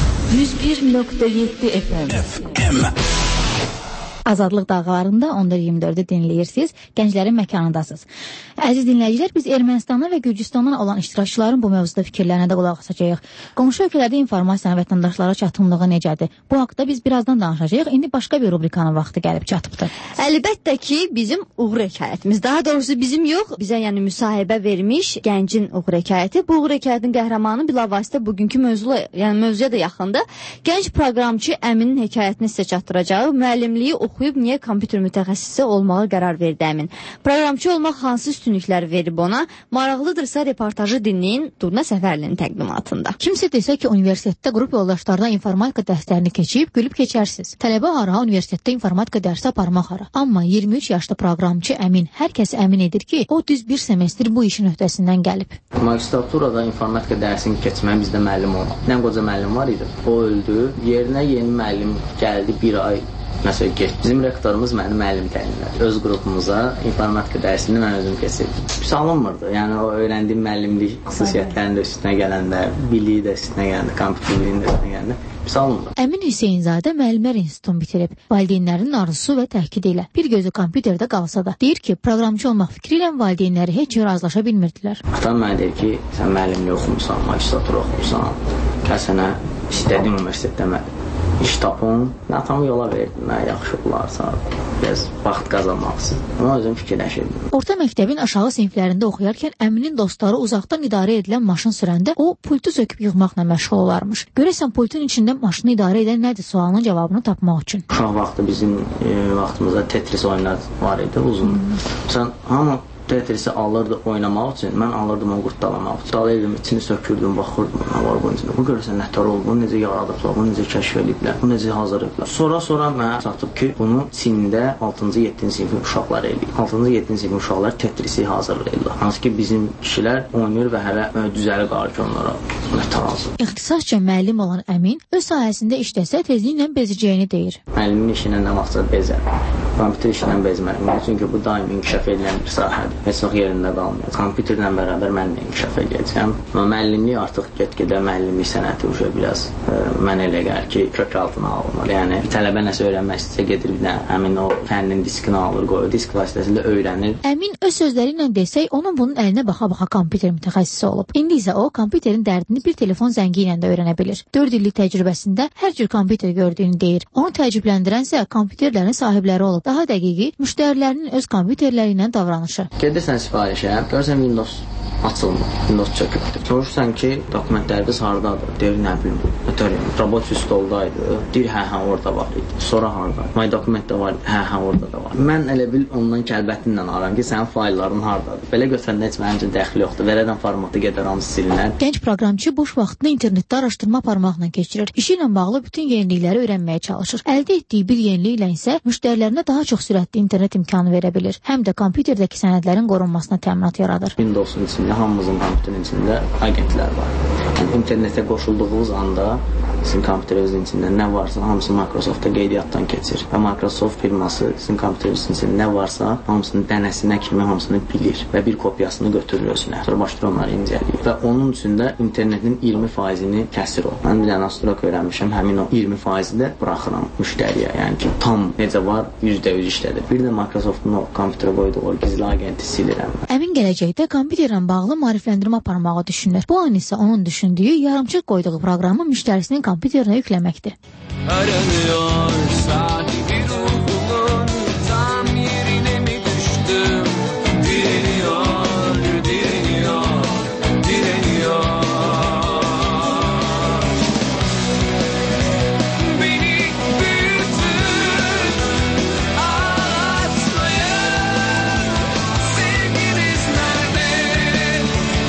S1: 101.7 FM.
S5: Azadlıq Dağlarında 14-24-ü dinləyirsiniz, gənclərin məkanındasınız. Əziz dinləyicilər, biz Ermənistandan və Gürcüstandan olan iştirakçıların bu mövzuda fikirlərinə də qulaq asacağıq. Qonşu ölkələrdə informasiyanın vətəndaşlara çatımlığı necədir? Bu haqda biz birazdan danışacağıq. İndi başqa bir rubrikanın vaxtı gəlib çatıbdır.
S6: Əlbəttə ki, bizim uğur hekayətimiz. Daha doğrusu bizim yox, bizə yəni müsahibə vermiş gəncin uğur hekayəti. Bu uğur hekayətin qəhrəmanı bilavasitə bugünkü mövzuya da yaxındır. Gənc proqramçı Əminin hekayətini sizə çatdıracağı, müəllimliyi oxuyub niyə kompüter mütəxəssisi olmağa qərar verdi Əmin? Proqramçı olmaq hansı üstünlüklər verib ona? Maraqlıdırsa reportajı dinləyin Durna Səfərlinin təqdimatında.
S5: Kimsə desə ki, universitetdə qrup yoldaşlarına informatika dərslərini keçib, gülüb keçərsiniz. Tələbə hara, universitetdə informatika dərsi aparmaq hara. Amma 23 yaşlı proqramçı Əmin hər kəs əmin edir ki, o düz bir semestr bu işin öhdəsindən gəlib.
S11: Magistraturada informatika dərsini keçməyə bizdə müəllim oldu. Nə qoca müəllim var idi. O öldü. Yerinə yeni müəllim gəldi, bir ay məsələn getdi. Bizim rektorumuz məni müəllim təyin etdi. Öz qrupumuza informatika dərsini mən özüm keçirdim. Pis alınmırdı. Yəni o öyrəndiyim müəllimlik xüsusiyyətlərinin də üstünə gələndə, biliyi də üstünə gələndə, kompüter biliyinin də üstünə gələndə pis alınmırdı.
S5: Əmin Hüseynzadə müəllimlər institutunu bitirib. Valideynlərinin arzusu və təhkid ilə bir gözü kompüterdə qalsa da deyir ki, proqramçı olmaq fikri ilə valideynləri heç razılaşa bilmirdilər.
S11: Atam mənə deyir ki, sən müəllimlik oxumusan, magistratura oxumusan, gəl sənə istədiyin universitetdə iş tapın. Atamı yola verdim, mən yaxşı olarsa, biraz vaxt qazanmaq üçün. Amma özüm fikirləşirdim.
S5: Orta məktəbin aşağı siniflərində oxuyarkən Əminin dostları uzaqdan idarə edilən maşın sürəndə o pultu söküb yığmaqla məşğul olarmış. Görəsən pultun içində maşını idarə edən nədir sualının cavabını tapmaq üçün.
S11: Uşaq vaxtı bizim vaxtımızda Tetris oyunlar var idi, uzun. Sən hamı Tetris'i alırdı oynamaq üçün, mən alırdım o qurtdalamaq üçün. Dalayırdım, içini sökürdüm, baxırdım, nə var bunun içində. Bu görürsən nətər oldu, bunu necə yaradıblar, bunu necə kəşf ediblər, bunu necə hazırlayıblar. Sonra mənə çatıb ki, bunu Çində 6-cı, 7-ci sinifin uşaqları eləyir. 6-cı, 7-ci sinifin uşaqları Tetris'i hazırlayırlar. Hansı ki, bizim kişilər oynayır və hələ düzəli qalır ki, onlara nətər hazır.
S5: İxtisasca müəllim olan Əmin öz sahəsində işləsə tezliklə bezəcəyini deyir.
S11: Müəllimin işinə nə vaxtsa bezər. Kompüter işlə bezməliyəm. Çünki bu daim inkişaf edilən bir sahədir. Heç vaxt yerində qalmıyor. Kompüterlə bərabər mən də inkişaf edəcəm. Amma müəllimlik artıq get-gedə müəllimlik sənəti uşa biraz mənə elə gəlir ki, kök altına alınır. Yəni tələbə nəsə öyrənmək istəsə gedir bir də həmin o fənnin diskini alır, qoyur, disk vasitəsilə öyrənir.
S5: Əmin öz sözləri ilə desək, onun bunun əlinə baxa-baxa kompüter mütəxəssisi olub. İndi isə o kompüterin dərdini bir telefon zəngi ilə də öyrənə bilir. 4 illik təcrübəsində hər cür kompüter gördüyünü deyir. Onu təəccübləndirənsə kompüterlərin sahibləri olub. Daha dəqiqi, müştərilərinin öz kompüterləri ilə davranışı.
S11: Gedirsən sifarişə, görsən Windows açılmır, Windows çökübdür. Soruşsan ki, dokumentləriniz hardadır? Deyir, nə bilim, robot stoldaydı. Deyir, hə, orada var idi. Sonra harda? My dokumentdə var idi, hə, orada da var. Mən elə bil ondan kəlbətinlə aram ki, sənin faylların hardadır? Belə götürəndə heç mənim üçün dəxli yoxdur. Verədən formatı gedər, hamısı silinər.
S5: Gənc proqramçı boş vaxtını internetdə araşdırma aparmaqla keçirir. İşi ilə bağlı bütün yenilikləri öyrənməyə çalışır. Əldə etdiyi bir yenilik ilə isə müştərilərinə daha çox sürətli internet imkanı verə bilir. Həm də kompüterdəki sənədlərin qorunmasına təminat yaradır.
S11: Windows'un içində hamımızın kompüterin içində agentlər var. Yəni internetə qoşulduğunuz anda sizin kompüterinizin içində nə varsa hamısı Microsoftda qeydiyyatdan keçir. Və Microsoft firması sizin kompüterinizin içində nə varsa hamısının dənəsinə kimi hamısını bilir və bir kopyasını götürür özünə. Sonra başlayır onları incələyir. Və onun üçün də internetin 20%-ni kəsir o. Mən bir dənə Astrok öyrənmişəm, həmin o 20%-i də buraxıram müştəriyə. Yəni ki, tam necə var, %100 işlədir. Bir də Microsoftun o kompüterə qoyduğu o gizli agenti silirəm.
S5: Əmin gələcəkdə kompüterlə bağlı maarifləndirmə aparmağı düşünür. Bu an isə onun düşündüyü yarımçıq qoyduğu proqramı müştərisinin kompüterinə yükləməkdir.
S20: Aranıyor sahibi ruhumun tam yerine mi düştüm? Direniyor, direniyor, direniyor. Beni büyütün, ağlatmayın. Sevginiz nerede?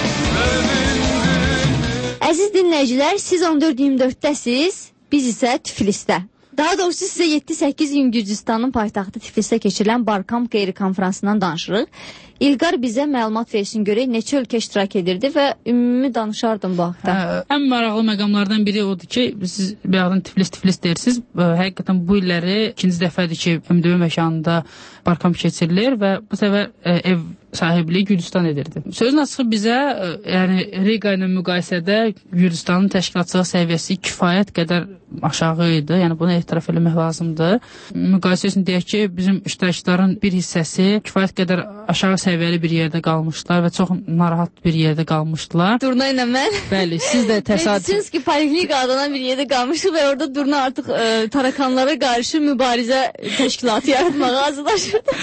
S20: Övündün.
S6: Əziz dinləyicilər, siz 14-24-dəsiz, biz isə Tiflisdə. Daha doğrusu sizə 7-8 gün Gürcüstanın paytaxtı Tiflisdə keçirilən Barkamp qeyri-konferansından danışırıq. İlqar bizə məlumat versin görək neçə ölkə iştirak edirdi və ümumi danışardım bu haqda.
S23: Ən maraqlı məqamlardan biri odur ki, siz bayaqdan Tiflis deyirsiniz. Həqiqətən bu illəri ikinci dəfədir ki, MDB məkanında Barkamp keçirilir və bu səfər ev sahibliyi Gürcüstan edirdi. Sözün açığı bizə, yəni Riga ilə müqayisədə Gürcüstanın təşkilatçılıq səviyyəsi kifayət qədər aşağı idi. Yəni bunu etiraf etmək lazımdır. Müqayisə üçün deyək ki, bizim iştirakçıların bir hissəsi kifayət qədər aşağı səviyyəli bir yerdə qalmışlar və çox narahat bir yerdə qalmışdılar.
S6: Durna ilə mən.
S23: Bəli, siz də təsadüf.
S6: Medisinski poliklinika adlanan bir yerdə qalmışıq və orada Durna artıq tarakanlara qarşı mübarizə təşkilatı yaratmağa hazırlaşırdı.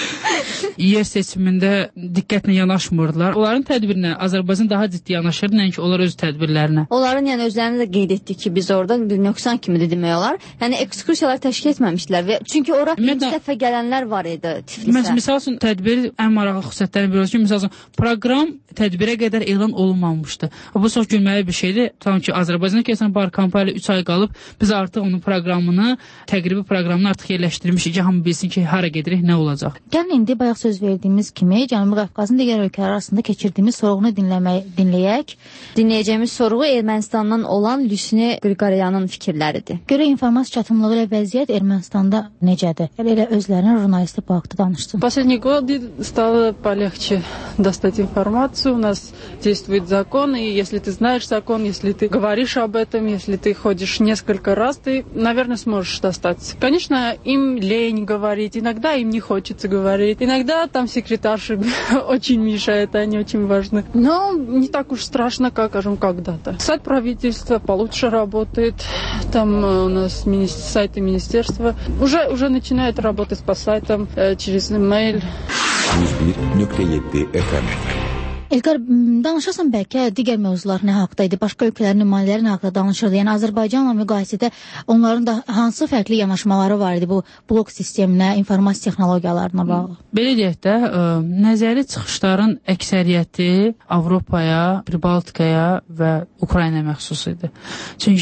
S23: Yer seçimində diqqətlə yanaşmırdılar. Onların tədbirinə Azərbaycan daha ciddi yanaşır, nəinki onlar öz tədbirlərinə.
S6: Onların yəni özlərini də qeyd etdik ki, biz orada bir nöqsan kimidir demək olar. Yəni ekskursiyalar təşkil etməmişdilər və çünki ora ilk dəfə gələnlər var idi Tiflisə.
S23: Məsəl üçün tədbir ən maraqlı xüsusiyyətləri bir ki, məsəl üçün proqram tədbirə qədər elan olunmamışdı. Bu çox gülməli bir şeydir. Tam ki Azərbaycana keçən Barkampa ilə 3 ay qalıb biz artıq onun proqramını, təqribi proqramını artıq yerləşdirmişik ki, hamı bilsin ki, hara gedirik, nə olacaq.
S5: Gəlin indi bayaq söz verdiyimiz kimi Cənubi Qafqazın digər ölkələr arasında keçirdiyimiz sorğunu dinləyək.
S6: Dinləyəcəyimiz sorğu Ermənistandan olan Lüsnə Qriqoryanın fikirləridir.
S5: Görə informasiya çatımlığı ilə vəziyyət Ermənistanda necədir? Elə özlərinin jurnalisti bu haqda danışsın.
S4: Последние годы стало полегче достать информацию. У нас действует закон, и если ты знаешь закон, если ты говоришь об этом, если ты ходишь несколько раз, ты, наверное, сможешь достать. Конечно, им лень говорить, иногда им не хочется говорить, иногда там секретарши очень мешает, они очень важны. Но не так уж страшно, как, скажем, когда-то. Сайт правительства получше работает, там у нас сайты министерства уже начинают работать по сайтам через email.
S12: 101.7 FM.
S5: İlqar, danışasan bəlkə digər mövzular nə haqda idi? Başqa ölkələrin nümayəndələri nə haqda danışırdı? Yəni Azərbaycanla müqayisədə onların da hansı fərqli yanaşmaları var idi bu blok sisteminə, informasiya texnologiyalarına bağlı?
S23: Belə deyək də, nəzəri çıxışların əksəriyyəti Avropaya, Pribaltikaya və Ukraynaya məxsus idi. Çünki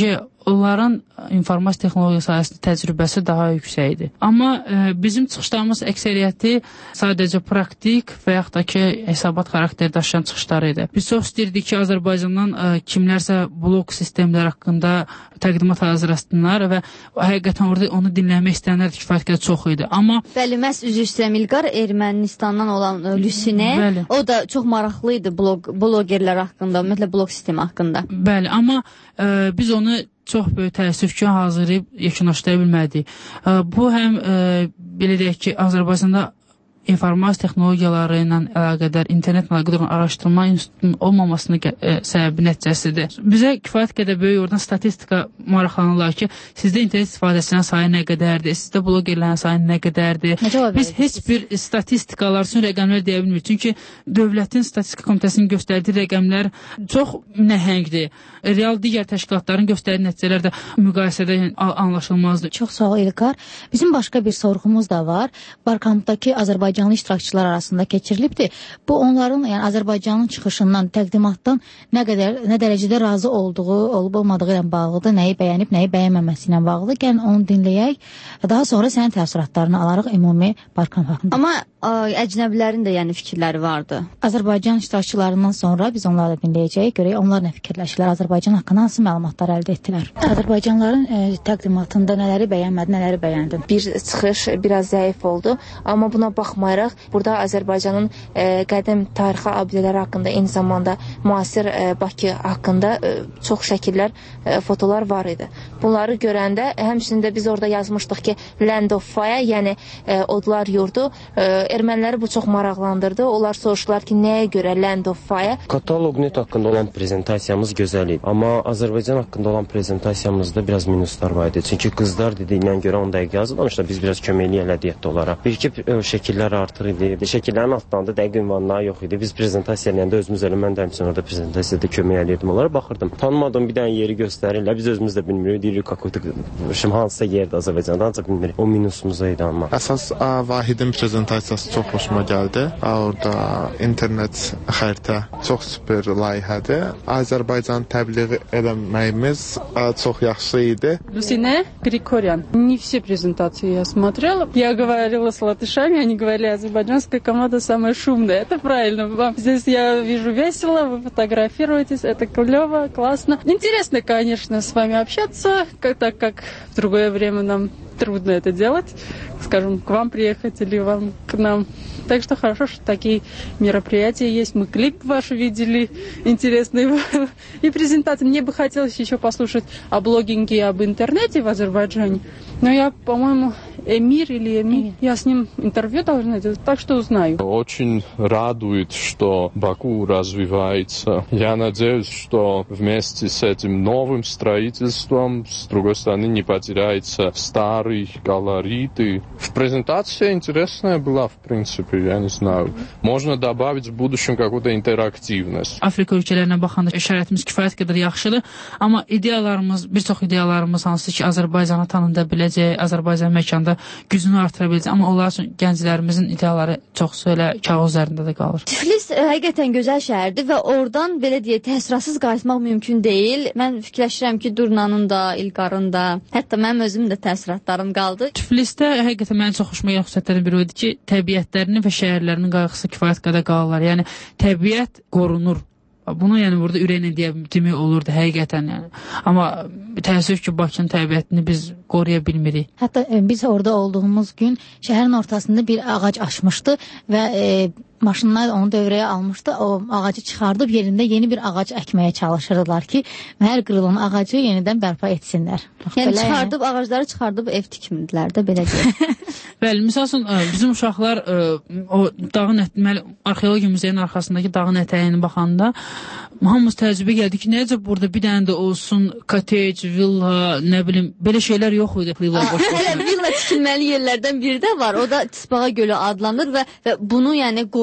S23: onların informasiya texnologiya sahəsində təcrübəsi daha yüksəkdir. Amma bizim çıxışlarımız əksəriyyəti sadəcə praktik və yaxud da ki, hesabat xarakteri daşıyan çıxışlar idi. Biz çox istəyirdik ki, Azərbaycandan kimlərsə blok sistemlər haqqında təqdimat hazırlasınlar və həqiqətən orada onu dinləmək istəyənlər kifayət qədər çox idi. Amma
S6: bəli, məhz üzr istəyirəm İlqar, Ermənistandan olan Lüsine, o da çox maraqlı idi blogerlər haqqında, ümumiyyətlə blok sistemi haqqında.
S23: Bəli, amma biz onu çox böyük təəssüf ki, hazırlayıb yekunlaşdıra bilmədik. Bu həm belə deyək ki, Azərbaycanda informasiya texnologiyaları ilə əlaqədar, internetlə əlaqədar araşdırma institutunun olmamasının səbəbi nəticəsidir. Bizə kifayət qədər böyük oradan statistika maraqlanırlar ki, sizdə internet istifadəsinin sayı nə qədərdir, sizdə blogerlərin sayı nə qədərdir. Biz heç bir statistikalar üçün rəqəmlər deyə bilmirik. Çünki dövlətin statistika komitəsinin göstərdiyi rəqəmlər çox nəhəngdir. Real digər təşkilatların göstərdiyi nəticələr də müqayisədə anlaşılmazdır.
S5: Çox sağ ol İlqar. Bizim başqa bir sorğumuz da var. Barkampdakı Azərbaycanlı iştirakçılar arasında keçirilibdir. Bu onların, yəni Azərbaycanın çıxışından, təqdimatdan nə dərəcədə razı olduğu, olub-olmadığı ilə bağlıdır, nəyi bəyənib, nəyi bəyənməməsi ilə bağlıdır. Gəlin onu dinləyək. Daha sonra sənin təəssüratlarını alarıq ümumi Barkamp haqqında.
S6: Amma əcnəbilərin də yəni fikirləri vardı.
S5: Azərbaycan iştirakçılarından sonra biz onları da dinləyəcəyik. Görək onlar nə fikirləşirlər, Azərbaycan haqqında hansı məlumatlar əldə etdilər. Azərbaycanlıların təqdimatında nələri bəyənmədi, nələri beğendin?
S12: Bir çıxış biraz zəif oldu, amma buna baxmayaraq burada Azərbaycanın qədim tarixi abidələri haqqında, eyni zamanda müasir Bakı haqqında çox şəkillər, fotolar var idi. Bunları görəndə həmçinin də biz orada yazmışdıq ki, Land of Fire, yəni odlar yurdu. Erməniləri bu çox maraqlandırdı. Onlar soruşdular ki, nəyə görə Land of Fire?
S13: Katalog net haqqında olan prezentasiyamız gözəl idi. Amma Azərbaycan haqqında olan prezentasiyamızda biraz minuslar var idi. Çünki qızlar dediyinə görə 10 dəqiqə yazılmışlar. Biz biraz köməkli elədik olaraq. Bir-iki şəkillər artır idi. Şəkillərin altında dəqiq ünvanlar yox idi. Biz prezentasiya eləyəndə özümüz mən də həmçinin orada prezentasiyada kömək eləyirdim. Onlara baxırdım. Tanımadığım bir dənə yeri göstərirlər. Biz özümüz də bilmirik. Deyirik hansısa yerdə Azərbaycanda, ancaq bilmirik. O minusumuza idi amma.
S16: Əsas Vahidin prezentasiyası çox xoşuma gəldi. Orada internet xəritə çox super layihədir. Azərbaycan təbliğ eləməyimiz çox yaxşı idi.
S4: Люсине Григорян. Не все презентации я смотрела. Я говорила с латышами, они говорили, азербайджанская команда самая шумная. Это правильно. Вам здесь я вижу весело, вы фотографируетесь, это клево, классно. Интересно, конечно, с вами общаться, так как в другое время нам трудно это делать, скажем, к вам приехать или вам к нам. Так что хорошо, что такие мероприятия есть. Мы клип ваш видели интересный и презентации. Мне бы хотелось еще послушать о блогинге и об интернете в Азербайджане. Но я, по-моему, Эмир или Эмир, я с ним интервью должна делать, так что узнаю.
S24: Очень радует, что Баку развивается. Я надеюсь, что вместе с этим новым строительством, с другой стороны, не потеряется старый колорит. И в презентации интересная была, в принципе, я не знаю. Можно добавить в будущем какую-то интерактивность.
S23: Afrika ölkələrinə baxanda işarətimiz kifayət qədər yaxşıdır. Amma ideyalarımız, bir çox ideyalarımız hansı ki, Azərbaycanı tanında biləcək, Azərbaycan məkanda gücünü artıra biləcək. Amma onlar üçün gənclərimizin ideyaları çox elə kağız üzərində də qalır.
S6: Tiflis həqiqətən gözəl şəhərdir və oradan belə deyək, təsiratsız qayıtmaq mümkün deyil. Mən fikirləşirəm ki, Durnanın da, İlqarın da, hətta mənim özüm də təsiratlarım qaldı.
S23: Tiflisdə həqiqətən mənim çox xoşuma gələn xüsusiyyətlərdən biri o idi ki, təbiətlərinin və şəhərlərinin qayğısı kifayət qədər qalırlar. Yəni təbiət qorunur. Bunu yəni burada ürəklə demək olurdu həqiqətən yəni. Amma təəssüf ki, Bakının təbiətini biz qoruya bilmirik.
S5: Hətta biz orada olduğumuz gün şəhərin ortasında bir ağac açmışdı və maşınlar onu dövrəyə almışdı. O ağacı çıxardıb yerində yeni bir ağac əkməyə çalışırdılar ki, hər qırılan ağacı yenidən bərpa etsinlər.
S6: Yəni çıxardıb, ağacları çıxardıb ev tikmirdilər də, belə deyək.
S23: Bəli, misal üçün, bizim uşaqlar o dağın arxeologiya muzeyinin arxasındakı dağın ətəyini baxanda hamımız təəccübə gəldi ki, necə burada bir dənə də olsun cottage, villa, nə bilim, belə şeylər yox idi.
S6: Hələ villa tikilməli yerlərdən biri də var. O da Tisbağa gölü adlanır və bunu yəni qoruyur.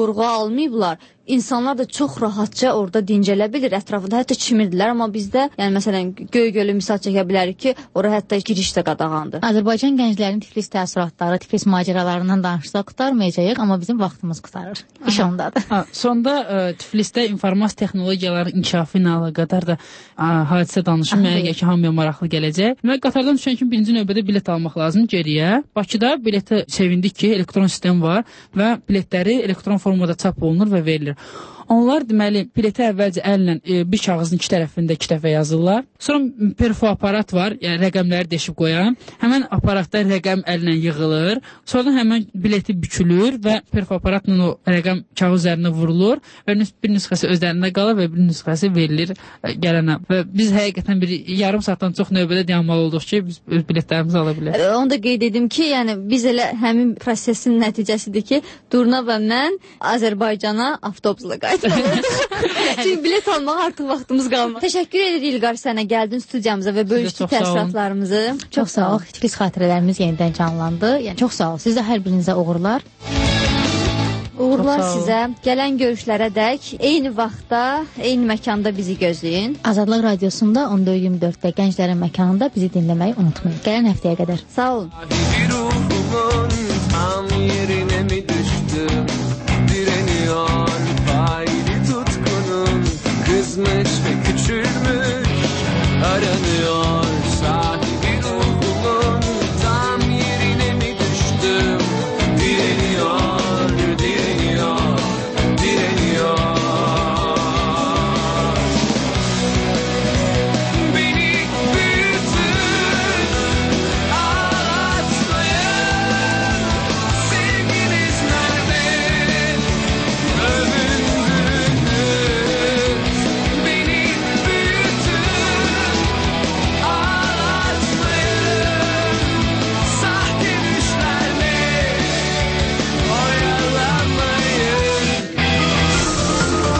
S6: qorğuya almayıblar. İnsanlar da çox rahatca orada dincələ bilir, ətrafında hətta çimirdilər, amma bizdə, yəni məsələn Göygölü misal çəkə bilərik ki, ora hətta giriş də qadağandır.
S5: Azərbaycan gənclərinin Tiflis təəssüratları, Tiflis macəralarından danışsaq qurtarmayacağıq, amma bizim vaxtımız qurtarır. İş ondadır.
S23: Sonda Tiflisdə informasiya texnologiyalarının inkişafı ilə əlaqədar da hadisə danışım müəyyən ki, hamıya maraqlı gələcək. Və qatardan düşən kimi birinci növbədə bilet almaq lazım geriyə. Bakıda bileti sevindik ki, elektron sistem var və biletləri elektron formada çap olunur və verilir. Onlar deməli bileti əvvəlcə əllə bir kağızın iki tərəfində iki dəfə yazırlar. Sonra perfo aparat var, yəni rəqəmləri deşib qoyan. Həmin aparatda rəqəm əllə yığılır. Sonra həmin bileti bükülür və perfo aparatla o rəqəm kağız üzərinə vurulur və bir nüsxəsi özlərində qalır və bir nüsxəsi verilir gələnə. Və biz həqiqətən bir yarım saatdan çox növbədə dayanmalı olduq ki, biz öz biletlərimizi ala bilək.
S6: Onu da qeyd edim ki, yəni biz elə həmin prosesin nəticəsidir ki, Durna və mən Azərbaycana avtobusla qayıtdıq. Çünki bilet almağa artıq vaxtımız qalmır. Təşəkkür edirik İlqar sənə gəldin studiyamıza və bölüşdük təəssüratlarımızı.
S5: Çox sağ ol. Tiflis xatirələrimiz yenidən canlandı. Yəni çox sağ ol. Sizə hər birinizə uğurlar.
S6: Uğurlar sizə. Gələn görüşlərə dək eyni vaxtda, eyni məkanda bizi gözləyin.
S5: Azadlıq Radiosunda 14:24-də Gənclərin məkanında bizi dinləməyi unutmayın. Gələn həftəyə qədər.
S6: Sağ olun.